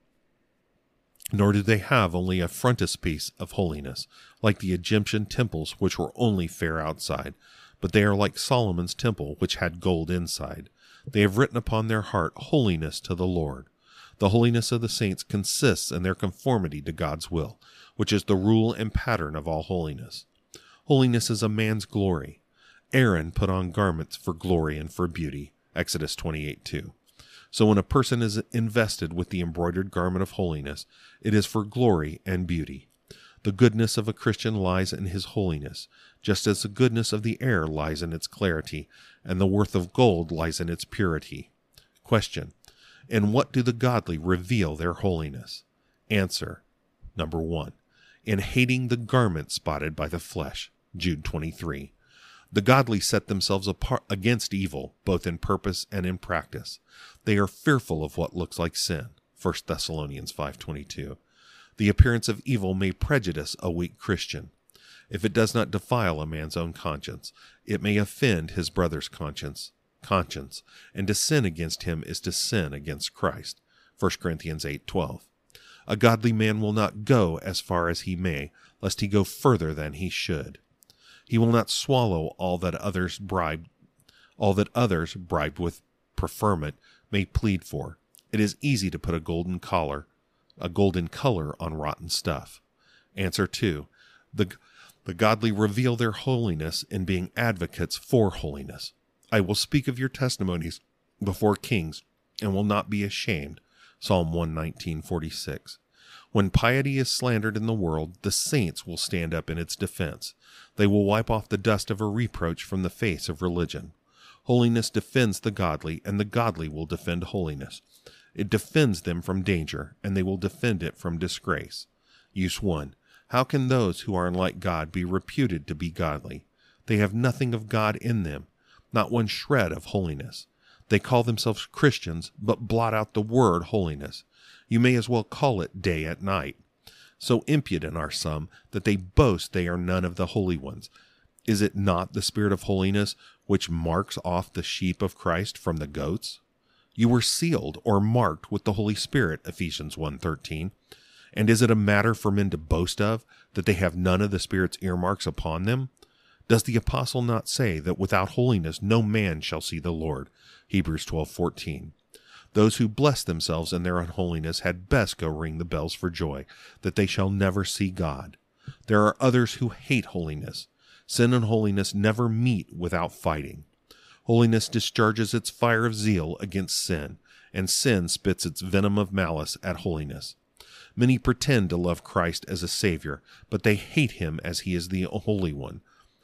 Nor do they have only a frontispiece of holiness, like the Egyptian temples which were only fair outside, but they are like Solomon's temple which had gold inside. They have written upon their heart holiness to the Lord. The holiness of the saints consists in their conformity to God's will, which is the rule and pattern of all holiness. Holiness is a man's glory. Aaron put on garments for glory and for beauty, Exodus twenty-eight two. So when a person is invested with the embroidered garment of holiness, it is for glory and beauty. The goodness of a Christian lies in his holiness, just as the goodness of the air lies in its clarity, and the worth of gold lies in its purity. Question: in what do the godly reveal their holiness? Answer: number one, in hating the garment spotted by the flesh, Jude twenty-three. The godly set themselves apart against evil, both in purpose and in practice. They are fearful of what looks like sin, First Thessalonians five twenty-two. The appearance of evil may prejudice a weak Christian. If it does not defile a man's own conscience, it may offend his brother's conscience, conscience, and to sin against him is to sin against Christ, First Corinthians eight twelve. A godly man will not go as far as he may, lest he go further than he should. He will not swallow all that others bribed, all that others, bribed with preferment, may plead for. It is easy to put a golden collar, a golden color on rotten stuff. Answer two: the the godly reveal their holiness in being advocates for holiness. I will speak of your testimonies before kings, and will not be ashamed. Psalm one nineteen forty-six. When piety is slandered in the world, the saints will stand up in its defense. They will wipe off the dust of a reproach from the face of religion. Holiness defends the godly, and the godly will defend holiness. It defends them from danger, and they will defend it from disgrace. Use one. How can those who are unlike God be reputed to be godly? They have nothing of God in them, not one shred of holiness. They call themselves Christians, but blot out the word holiness. You may as well call it day at night. So impudent are some that they boast they are none of the holy ones. Is it not the Spirit of holiness which marks off the sheep of Christ from the goats? You were sealed or marked with the Holy Spirit, Ephesians one thirteen. And is it a matter for men to boast of, that they have none of the Spirit's earmarks upon them? Does the apostle not say that without holiness no man shall see the Lord, Hebrews twelve fourteen? Those who bless themselves in their unholiness had best go ring the bells for joy, that they shall never see God. There are others who hate holiness. Sin and holiness never meet without fighting. Holiness discharges its fire of zeal against sin, and sin spits its venom of malice at holiness. Many pretend to love Christ as a Savior, but they hate him as he is the Holy One.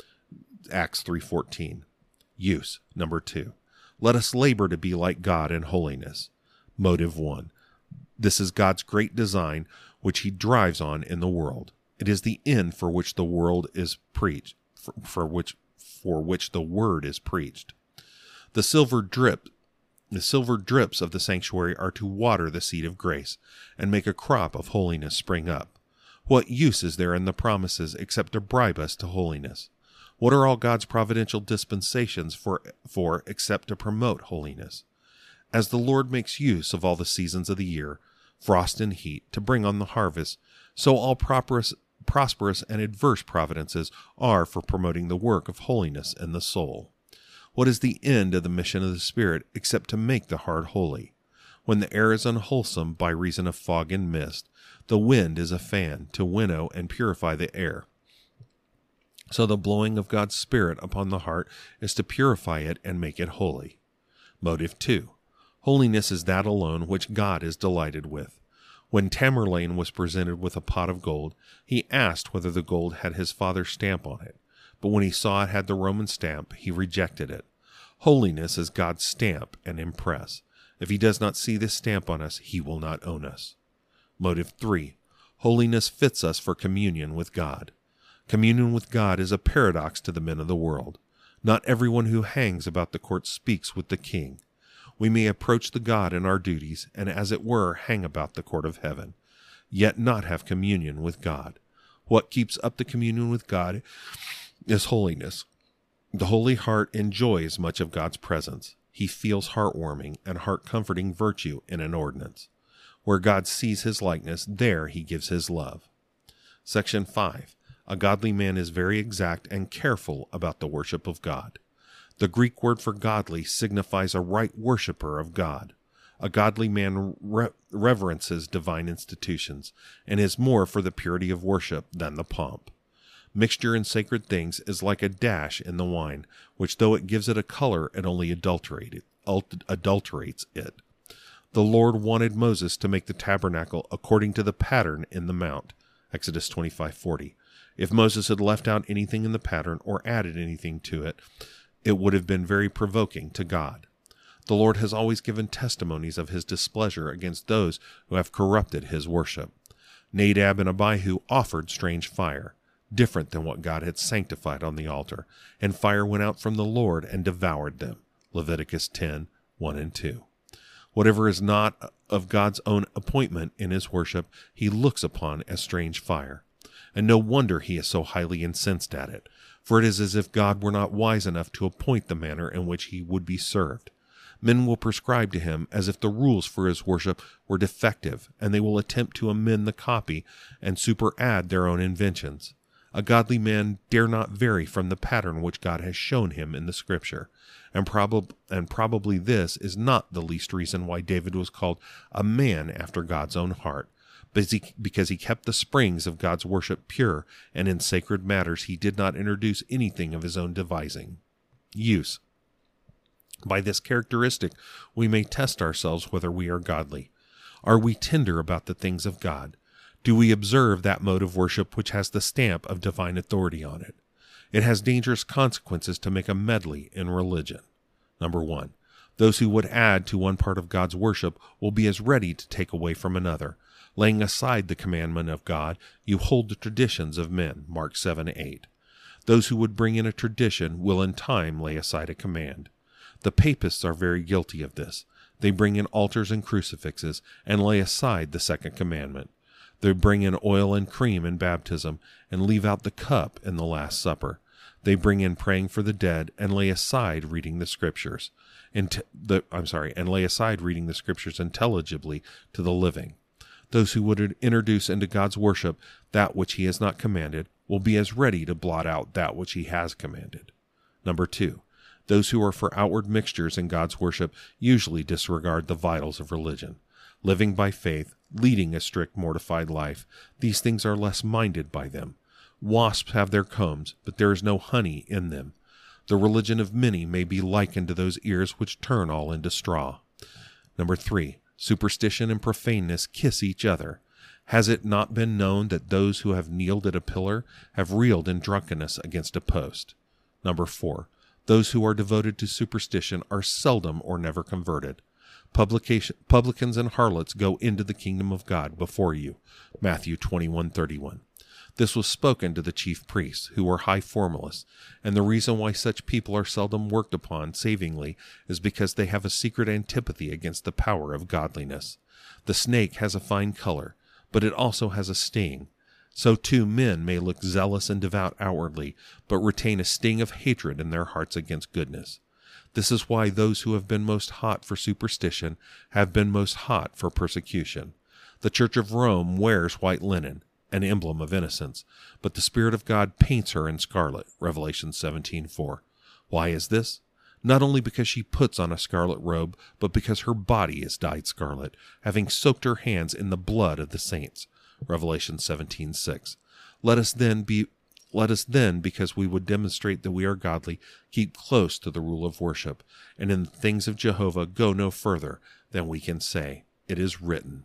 Acts three fourteen. Use, number two. Let us labor to be like God in holiness. Motive one. This is God's great design, which he drives on in the world. It is the end for which the world is preached, for, for which for which the word is preached. The silver drip, The silver drips of the sanctuary are to water the seed of grace and make a crop of holiness spring up. What use is there in the promises except to bribe us to holiness? What are all God's providential dispensations for, for except to promote holiness? As the Lord makes use of all the seasons of the year, frost and heat, to bring on the harvest, so all prosperous, prosperous and adverse providences are for promoting the work of holiness in the soul. What is the end of the mission of the Spirit except to make the heart holy? When the air is unwholesome by reason of fog and mist, the wind is a fan to winnow and purify the air. So the blowing of God's Spirit upon the heart is to purify it and make it holy. Motive two. Holiness is that alone which God is delighted with. When Tamerlane was presented with a pot of gold, he asked whether the gold had his father's stamp on it. But when he saw it had the Roman stamp, he rejected it. Holiness is God's stamp and impress. If he does not see this stamp on us, he will not own us. Motive three. Holiness fits us for communion with God. Communion with God is a paradox to the men of the world. Not everyone who hangs about the court speaks with the king. We may approach the God in our duties, and as it were, hang about the court of heaven, yet not have communion with God. What keeps up the communion with God is holiness. The holy heart enjoys much of God's presence. He feels heartwarming and heart-comforting virtue in an ordinance. Where God sees his likeness, there he gives his love. Section five. A godly man is very exact and careful about the worship of God. The Greek word for godly signifies a right worshipper of God. A godly man re- reverences divine institutions and is more for the purity of worship than the pomp. Mixture in sacred things is like a dash in the wine, which though it gives it a color, it only adulterates it. The Lord wanted Moses to make the tabernacle according to the pattern in the mount, Exodus twenty-five forty. If Moses had left out anything in the pattern or added anything to it, it would have been very provoking to God. The Lord has always given testimonies of his displeasure against those who have corrupted his worship. Nadab and Abihu offered strange fire, different than what God had sanctified on the altar, and fire went out from the Lord and devoured them. Leviticus ten, one and two. Whatever is not of God's own appointment in his worship, he looks upon as strange fire. And no wonder he is so highly incensed at it, for it is as if God were not wise enough to appoint the manner in which he would be served. Men will prescribe to him as if the rules for his worship were defective, and they will attempt to amend the copy and superadd their own inventions. A godly man dare not vary from the pattern which God has shown him in the Scripture, and, prob- and probably this is not the least reason why David was called a man after God's own heart, because he kept the springs of God's worship pure, and in sacred matters he did not introduce anything of his own devising. Use. By this characteristic, we may test ourselves whether we are godly. Are we tender about the things of God? Do we observe that mode of worship which has the stamp of divine authority on it? It has dangerous consequences to make a medley in religion. Number one, those who would add to one part of God's worship will be as ready to take away from another. Laying aside the commandment of God, you hold the traditions of men, Mark seven eight. Those who would bring in a tradition will in time lay aside a command. The papists are very guilty of this. They bring in altars and crucifixes and lay aside the second commandment. They bring in oil and cream in baptism and leave out the cup in the Last Supper. They bring in praying for the dead and lay aside reading the Scriptures. And the, I'm sorry, and lay aside reading the Scriptures intelligibly to the living. Those who would introduce into God's worship that which he has not commanded will be as ready to blot out that which he has commanded. Number two, those who are for outward mixtures in God's worship usually disregard the vitals of religion. Living by faith, leading a strict mortified life, these things are less minded by them. Wasps have their combs, but there is no honey in them. The religion of many may be likened to those ears which turn all into straw. Number three, superstition and profaneness kiss each other. Has it not been known that those who have kneeled at a pillar have reeled in drunkenness against a post? Number four, those who are devoted to superstition are seldom or never converted. Publication, publicans and harlots go into the kingdom of God before you. Matthew twenty-one thirty-one. This was spoken to the chief priests, who were high formalists, and the reason why such people are seldom worked upon savingly is because they have a secret antipathy against the power of godliness. The snake has a fine color, but it also has a sting. So too men may look zealous and devout outwardly, but retain a sting of hatred in their hearts against goodness. This is why those who have been most hot for superstition have been most hot for persecution. The Church of Rome wears white linen, an emblem of innocence, but the Spirit of God paints her in scarlet, Revelation seventeen four. Why is this? Not only because she puts on a scarlet robe, but because her body is dyed scarlet, having soaked her hands in the blood of the saints, Revelation seventeen six. Let us then be Let us then, because we would demonstrate that we are godly, keep close to the rule of worship, and in the things of Jehovah go no further than we can say, "It is written."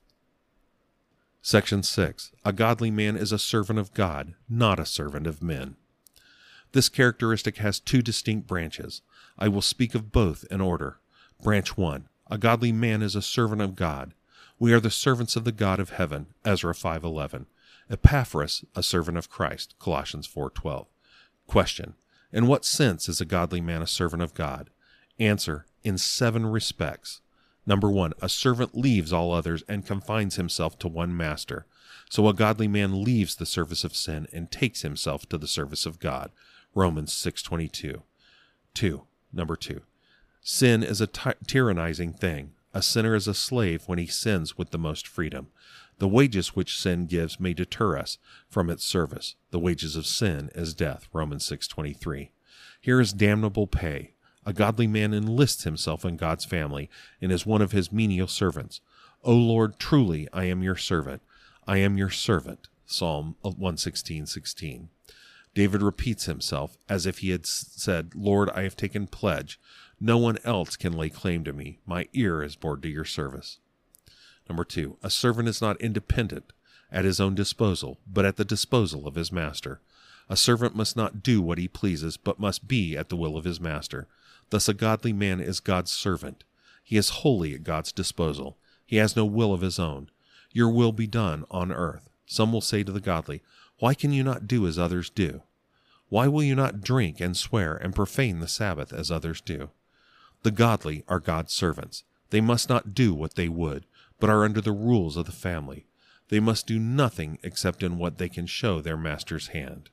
Section six. A godly man is a servant of God, not a servant of men. This characteristic has two distinct branches. I will speak of both in order. Branch one. A godly man is a servant of God. We are the servants of the God of heaven, Ezra five eleven. Epaphras, a servant of Christ, Colossians four twelve. Question. In what sense is a godly man a servant of God? Answer. In seven respects. Number one, a servant leaves all others and confines himself to one master. So a godly man leaves the service of sin and takes himself to the service of God. Romans six twenty-two. Two. Number two. Sin is a ty- tyrannizing thing. A sinner is a slave when he sins with the most freedom. The wages which sin gives may deter us from its service. The wages of sin is death. Romans six twenty-three. Here is damnable pay. A godly man enlists himself in God's family and is one of his menial servants. O Lord, truly I am your servant. I am your servant. Psalm one sixteen sixteen. David repeats himself as if he had said, Lord, I have taken pledge. No one else can lay claim to me. My ear is bored to your service. Number two, a servant is not independent at his own disposal, but at the disposal of his master. A servant must not do what he pleases, but must be at the will of his master. Thus a godly man is God's servant. He is wholly at God's disposal. He has no will of his own. Your will be done on earth. Some will say to the godly, why can you not do as others do? Why will you not drink and swear and profane the Sabbath as others do? The godly are God's servants. They must not do what they would, but are under the rules of the family. They must do nothing except in what they can show their master's hand.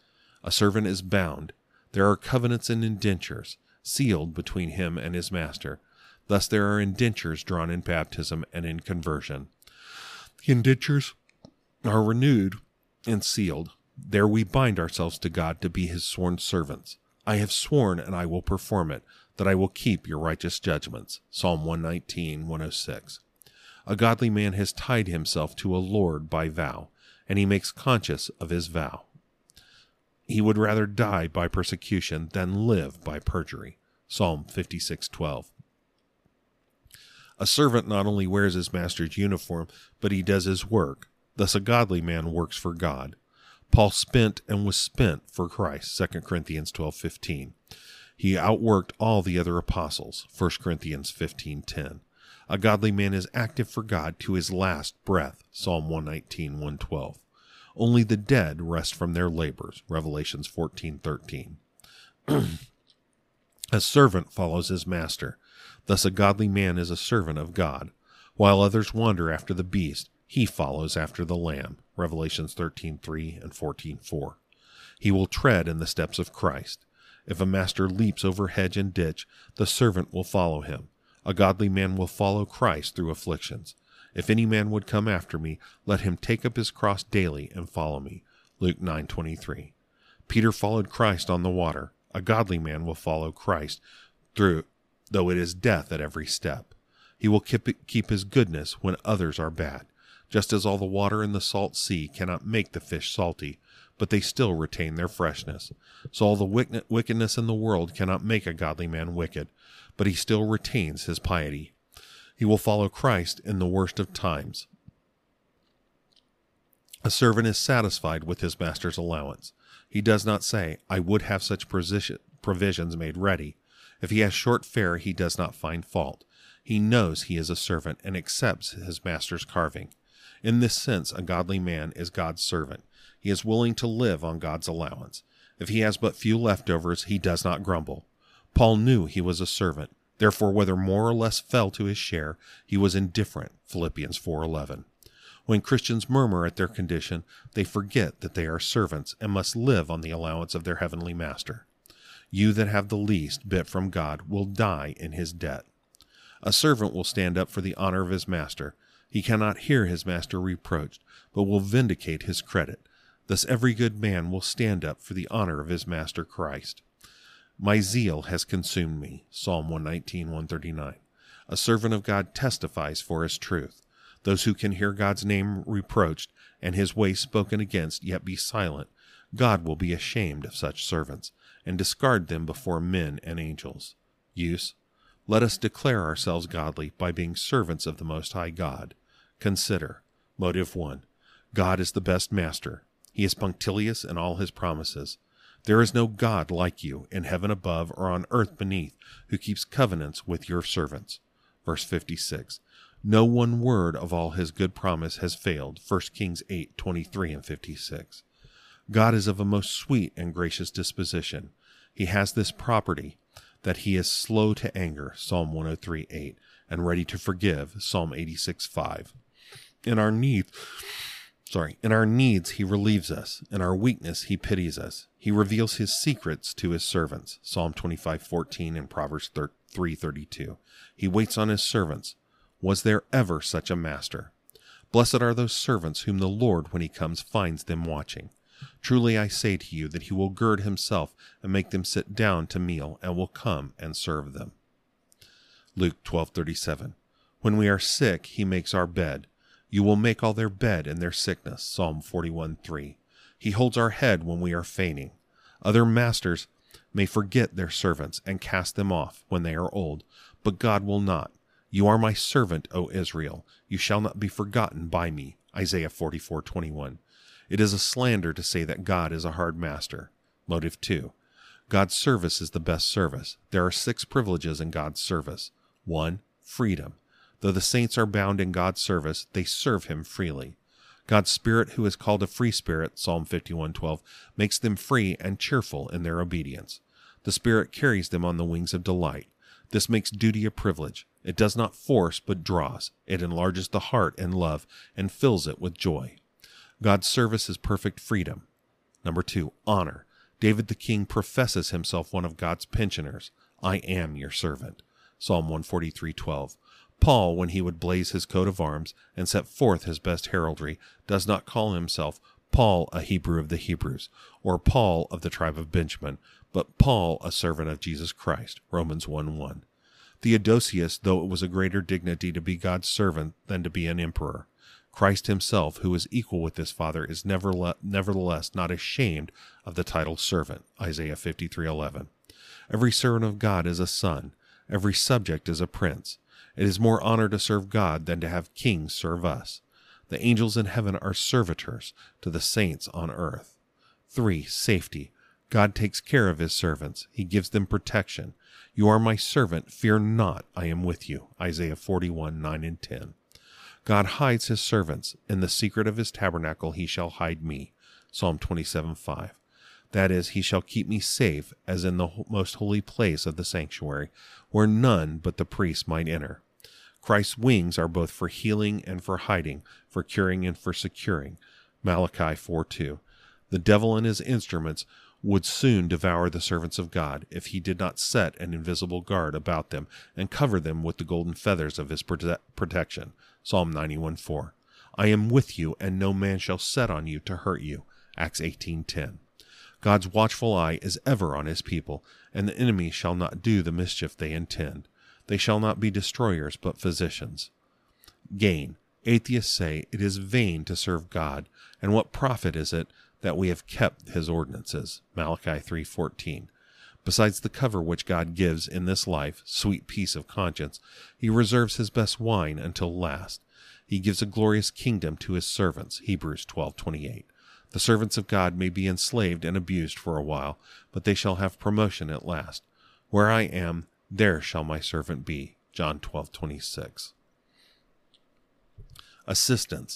A servant is bound. There are covenants and indentures, sealed between him and his master. Thus there are indentures drawn in baptism and in conversion. The indentures are renewed and sealed. There we bind ourselves to God to be his sworn servants. I have sworn and I will perform it, that I will keep your righteous judgments. Psalm one nineteen, one oh six. A godly man has tied himself to a Lord by vow, and he makes conscious of his vow. He would rather die by persecution than live by perjury. Psalm fifty-six twelve. A servant not only wears his master's uniform, but he does his work. Thus a godly man works for God. Paul spent and was spent for Christ, Second Corinthians twelve fifteen. He outworked all the other apostles, First Corinthians fifteen ten. A godly man is active for God to his last breath, Psalm one nineteen, one twelve. Only the dead rest from their labors, Revelations fourteen thirteen. A servant follows his master. Thus a godly man is a servant of God. While others wander after the beast, he follows after the Lamb, Revelations thirteen three and fourteen four. He will tread in the steps of Christ. If a master leaps over hedge and ditch, the servant will follow him. A godly man will follow Christ through afflictions. If any man would come after me, let him take up his cross daily and follow me. Luke nine twenty-three. Peter followed Christ on the water. A godly man will follow Christ through, though it is death at every step. He will keep, keep his goodness when others are bad. Just as all the water in the salt sea cannot make the fish salty, but they still retain their freshness. So all the wickedness in the world cannot make a godly man wicked, but he still retains his piety. He will follow Christ in the worst of times. A servant is satisfied with his master's allowance. He does not say, I would have such provisions made ready. If he has short fare, he does not find fault. He knows he is a servant and accepts his master's carving. In this sense, a godly man is God's servant. He is willing to live on God's allowance. If he has but few leftovers, he does not grumble. Paul knew he was a servant. Therefore, whether more or less fell to his share, he was indifferent. Philippians four eleven. When Christians murmur at their condition, they forget that they are servants and must live on the allowance of their heavenly master. You that have the least bit from God will die in his debt. A servant will stand up for the honor of his master. He cannot hear his master reproached, but will vindicate his credit. Thus every good man will stand up for the honor of his master Christ. My zeal has consumed me. Psalm one nineteen, one thirty-nine. A servant of God testifies for his truth. Those who can hear God's name reproached and his ways spoken against, yet be silent, God will be ashamed of such servants, and discard them before men and angels. Use: let us declare ourselves godly by being servants of the Most High God. Consider. Motive one. God is the best master. He is punctilious in all his promises. There is no God like you, in heaven above or on earth beneath, who keeps covenants with your servants. Verse fifty-six. No one word of all his good promise has failed. First Kings eight, twenty-three and fifty-six. God is of a most sweet and gracious disposition. He has this property, that he is slow to anger, Psalm one oh three, eight, and ready to forgive, Psalm eighty-six, five. In our need, sorry, in our needs he relieves us. In our weakness he pities us. He reveals his secrets to his servants, Psalm twenty-five, fourteen and Proverbs three, thirty-two. He waits on his servants. Was there ever such a master? Blessed are those servants whom the Lord, when he comes, finds them watching. Truly I say to you that he will gird himself and make them sit down to meal, and will come and serve them. Luke twelve, thirty-seven. When we are sick, he makes our bed. You will make all their bed in their sickness, Psalm forty-one, three. He holds our head when we are fainting. Other masters may forget their servants and cast them off when they are old, but God will not. You are my servant, O Israel. You shall not be forgotten by me, Isaiah forty-four, twenty-one. It is a slander to say that God is a hard master. Motive two. God's service is the best service. There are six privileges in God's service. One, freedom. Though the saints are bound in God's service, they serve him freely. God's Spirit, who is called a free spirit, Psalm fifty-one, twelve, makes them free and cheerful in their obedience. The Spirit carries them on the wings of delight. This makes duty a privilege. It does not force, but draws. It enlarges the heart in love and fills it with joy. God's service is perfect freedom. Number two, honor. David the king professes himself one of God's pensioners. I am your servant. Psalm one forty-three, twelve. Paul, when he would blaze his coat of arms and set forth his best heraldry, does not call himself Paul, a Hebrew of the Hebrews, or Paul of the tribe of Benjamin, but Paul, a servant of Jesus Christ. Romans one, one. Theodosius, though it was a greater dignity to be God's servant than to be an emperor. Christ himself, who is equal with his Father, is nevertheless not ashamed of the title servant. Isaiah fifty-three, eleven. Every servant of God is a son. Every subject is a prince. It is more honor to serve God than to have kings serve us. The angels in heaven are servitors to the saints on earth. Three, safety. God takes care of his servants. He gives them protection. You are my servant. Fear not. I am with you. Isaiah forty-one, nine and ten. God hides his servants. In the secret of his tabernacle he shall hide me. Psalm twenty-seven, five. That is, he shall keep me safe, as in the most holy place of the sanctuary, where none but the priest might enter. Christ's wings are both for healing and for hiding, for curing and for securing. Malachi four, two. The devil and his instruments would soon devour the servants of God if he did not set an invisible guard about them and cover them with the golden feathers of his prote- protection. Psalm ninety-one, four. I am with you, and no man shall set on you to hurt you. Acts eighteen, ten. God's watchful eye is ever on his people, and the enemy shall not do the mischief they intend. They shall not be destroyers, but physicians. Gain. Atheists say it is vain to serve God, and what profit is it that we have kept his ordinances? Malachi three, fourteen. Besides the cover which God gives in this life, sweet peace of conscience, he reserves his best wine until last. He gives a glorious kingdom to his servants. Hebrews twelve, twenty-eight. The servants of God may be enslaved and abused for a while, but they shall have promotion at last. Where I am, there shall my servant be. John twelve, twenty-six. Assistance.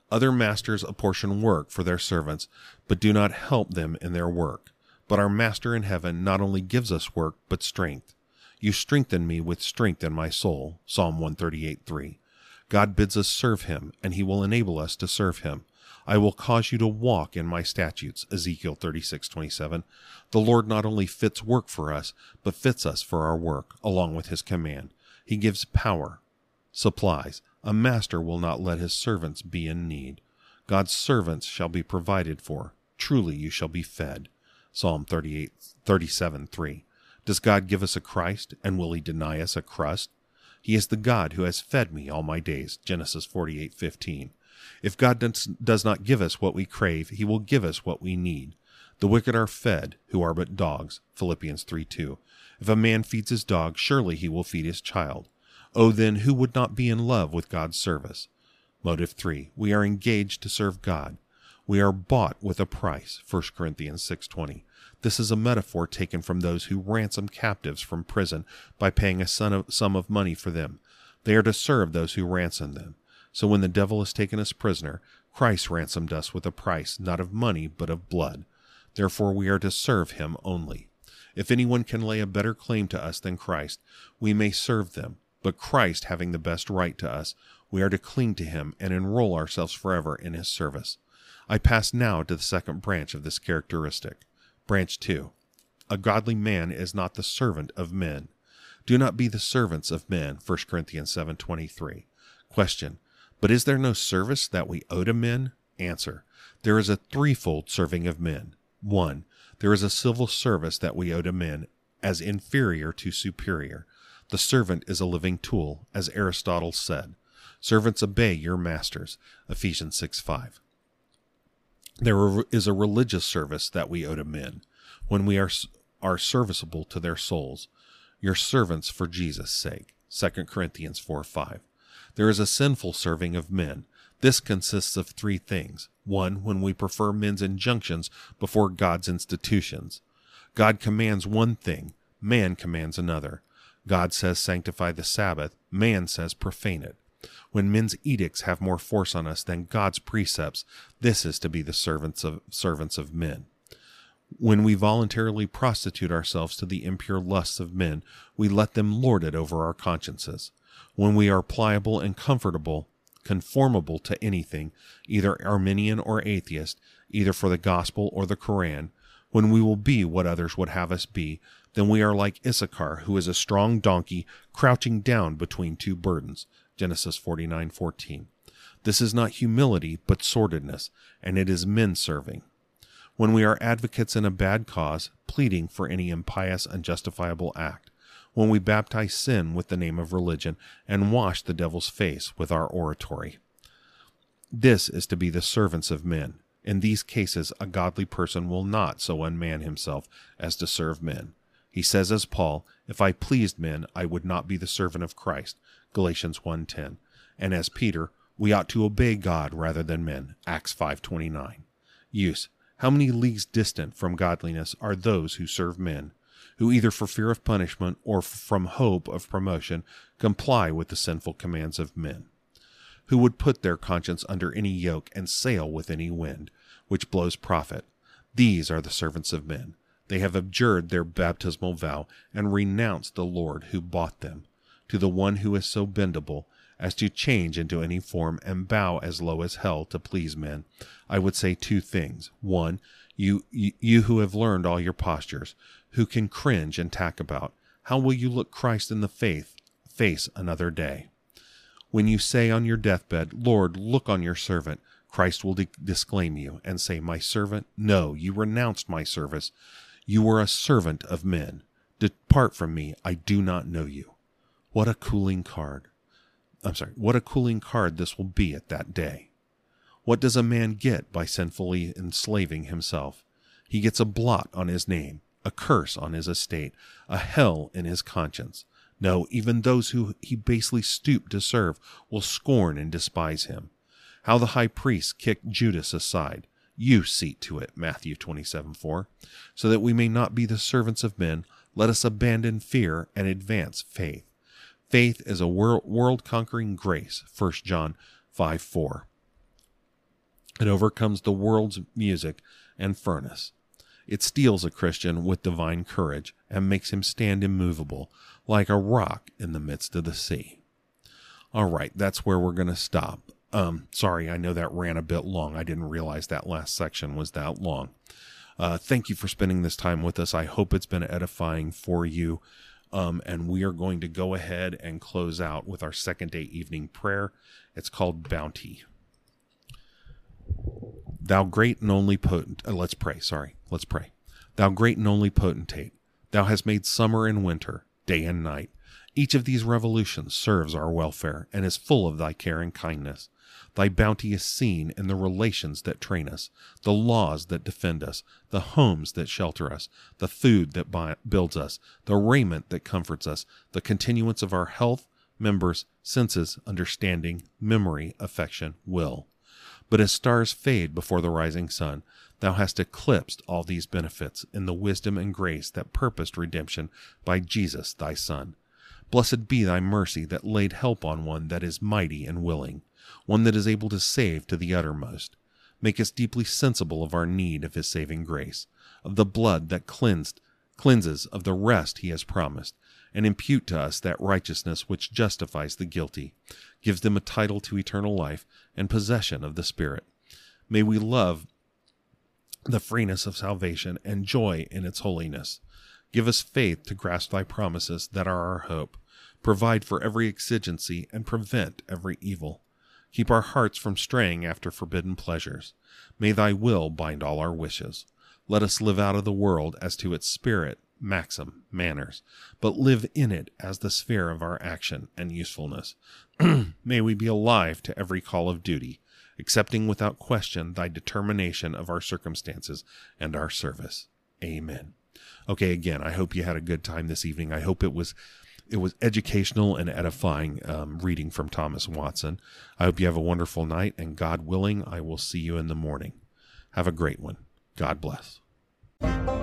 Other masters apportion work for their servants, but do not help them in their work. But our Master in heaven not only gives us work, but strength. You strengthen me with strength in my soul. Psalm one thirty-eight three. God bids us serve him, and he will enable us to serve him. I will cause you to walk in my statutes. Ezekiel thirty-six twenty-seven. The Lord not only fits work for us, but fits us for our work, along with his command. He gives power, supplies. A master will not let his servants be in need. God's servants shall be provided for. Truly you shall be fed. Psalm thirty-eight, thirty-seven three. Does God give us a Christ, and will he deny us a crust? He is the God who has fed me all my days. Genesis forty-eight fifteen. If God does not give us what we crave, he will give us what we need. The wicked are fed, who are but dogs. Philippians three two. If a man feeds his dog, surely he will feed his child. Oh, then, who would not be in love with God's service? Motive three. We are engaged to serve God. We are bought with a price. First Corinthians six twenty. This is a metaphor taken from those who ransom captives from prison by paying a sum of money for them. They are to serve those who ransom them. So when the devil is taken as prisoner, Christ ransomed us with a price, not of money, but of blood. Therefore we are to serve him only. If anyone can lay a better claim to us than Christ, we may serve them. But Christ having the best right to us, we are to cling to him and enroll ourselves forever in his service. I pass now to the second branch of this characteristic. Branch two. A godly man is not the servant of men. Do not be the servants of men. First Corinthians seven twenty-three. Question. But is there no service that we owe to men? Answer. There is a threefold serving of men. One. There is a civil service that we owe to men as inferior to superior. The servant is a living tool, as Aristotle said. Servants, obey your masters. Ephesians six five. There is a religious service that we owe to men, when we are, are serviceable to their souls. Your servants for Jesus' sake. Second Corinthians four five. There is a sinful serving of men. This consists of three things. One, when we prefer men's injunctions before God's institutions. God commands one thing, man commands another. God says sanctify the Sabbath, man says profane it. When men's edicts have more force on us than God's precepts, this is to be the servants of servants of men. When we voluntarily prostitute ourselves to the impure lusts of men, we let them lord it over our consciences. When we are pliable and comfortable, conformable to anything, either Arminian or atheist, either for the gospel or the Koran, when we will be what others would have us be, then we are like Issachar, who is a strong donkey crouching down between two burdens. Genesis forty-nine fourteen. This is not humility, but sordidness, and it is men serving. When we are advocates in a bad cause, pleading for any impious, unjustifiable act. When we baptize sin with the name of religion and wash the devil's face with our oratory. This is to be the servants of men. In these cases, a godly person will not so unman himself as to serve men. He says as Paul, if I pleased men, I would not be the servant of Christ. Galatians one ten. And as Peter, we ought to obey God rather than men. Acts five twenty-nine. Use. How many leagues distant from godliness are those who serve men, who either for fear of punishment or from hope of promotion comply with the sinful commands of men, who would put their conscience under any yoke and sail with any wind, which blows profit. These are the servants of men. They have abjured their baptismal vow and renounced the Lord who bought them. To the one who is so bendable as to change into any form and bow as low as hell to please men, I would say two things. One, you, you, you who have learned all your postures, who can cringe and tack about, how will you look Christ in the faith, face another day? When you say on your deathbed, Lord, look on your servant, Christ will de- disclaim you and say, my servant? No, you renounced my service. You were a servant of men. Depart from me, I do not know you. What a cooling card. I'm sorry, what a cooling card this will be at that day. What does a man get by sinfully enslaving himself? He gets a blot on his name, a curse on his estate, a hell in his conscience. No, even those who he basely stooped to serve will scorn and despise him. How the high priest kicked Judas aside. You see to it, Matthew twenty-seven four. So that we may not be the servants of men, let us abandon fear and advance faith. Faith is a world-conquering grace, First John five four. It overcomes the world's music and furnace. It steels a Christian with divine courage and makes him stand immovable, like a rock in the midst of the sea. All right, that's where we're going to stop. Um, sorry, I know that ran a bit long. I didn't realize that last section was that long. Uh, thank you for spending this time with us. I hope it's been edifying for you. Um, and we are going to go ahead and close out with our second day evening prayer. It's called Bounty. Thou great and only potent, uh, let's pray, sorry, let's pray. Thou great and only potentate, thou hast made summer and winter, day and night. Each of these revolutions serves our welfare and is full of thy care and kindness. Thy bounty is seen in the relations that train us, the laws that defend us, the homes that shelter us, the food that bi- builds us, the raiment that comforts us, the continuance of our health, members, senses, understanding, memory, affection, will. But as stars fade before the rising sun, thou hast eclipsed all these benefits in the wisdom and grace that purposed redemption by Jesus thy Son. Blessed be thy mercy that laid help on one that is mighty and willing, one that is able to save to the uttermost. Make us deeply sensible of our need of his saving grace, of the blood that cleansed, cleanses of the rest he has promised, and impute to us that righteousness which justifies the guilty, gives them a title to eternal life and possession of the Spirit. May we love the freeness of salvation and joy in its holiness. Give us faith to grasp thy promises that are our hope. Provide for every exigency and prevent every evil. Keep our hearts from straying after forbidden pleasures. May thy will bind all our wishes. Let us live out of the world as to its spirit, maxim, manners, but live in it as the sphere of our action and usefulness. May we be alive to every call of duty, accepting without question thy determination of our circumstances and our service. Amen. Okay, again, I hope you had a good time this evening. I hope it was it was educational and edifying um, reading from Thomas Watson. I hope you have a wonderful night, and God willing, I will see you in the morning. Have a great one. God bless.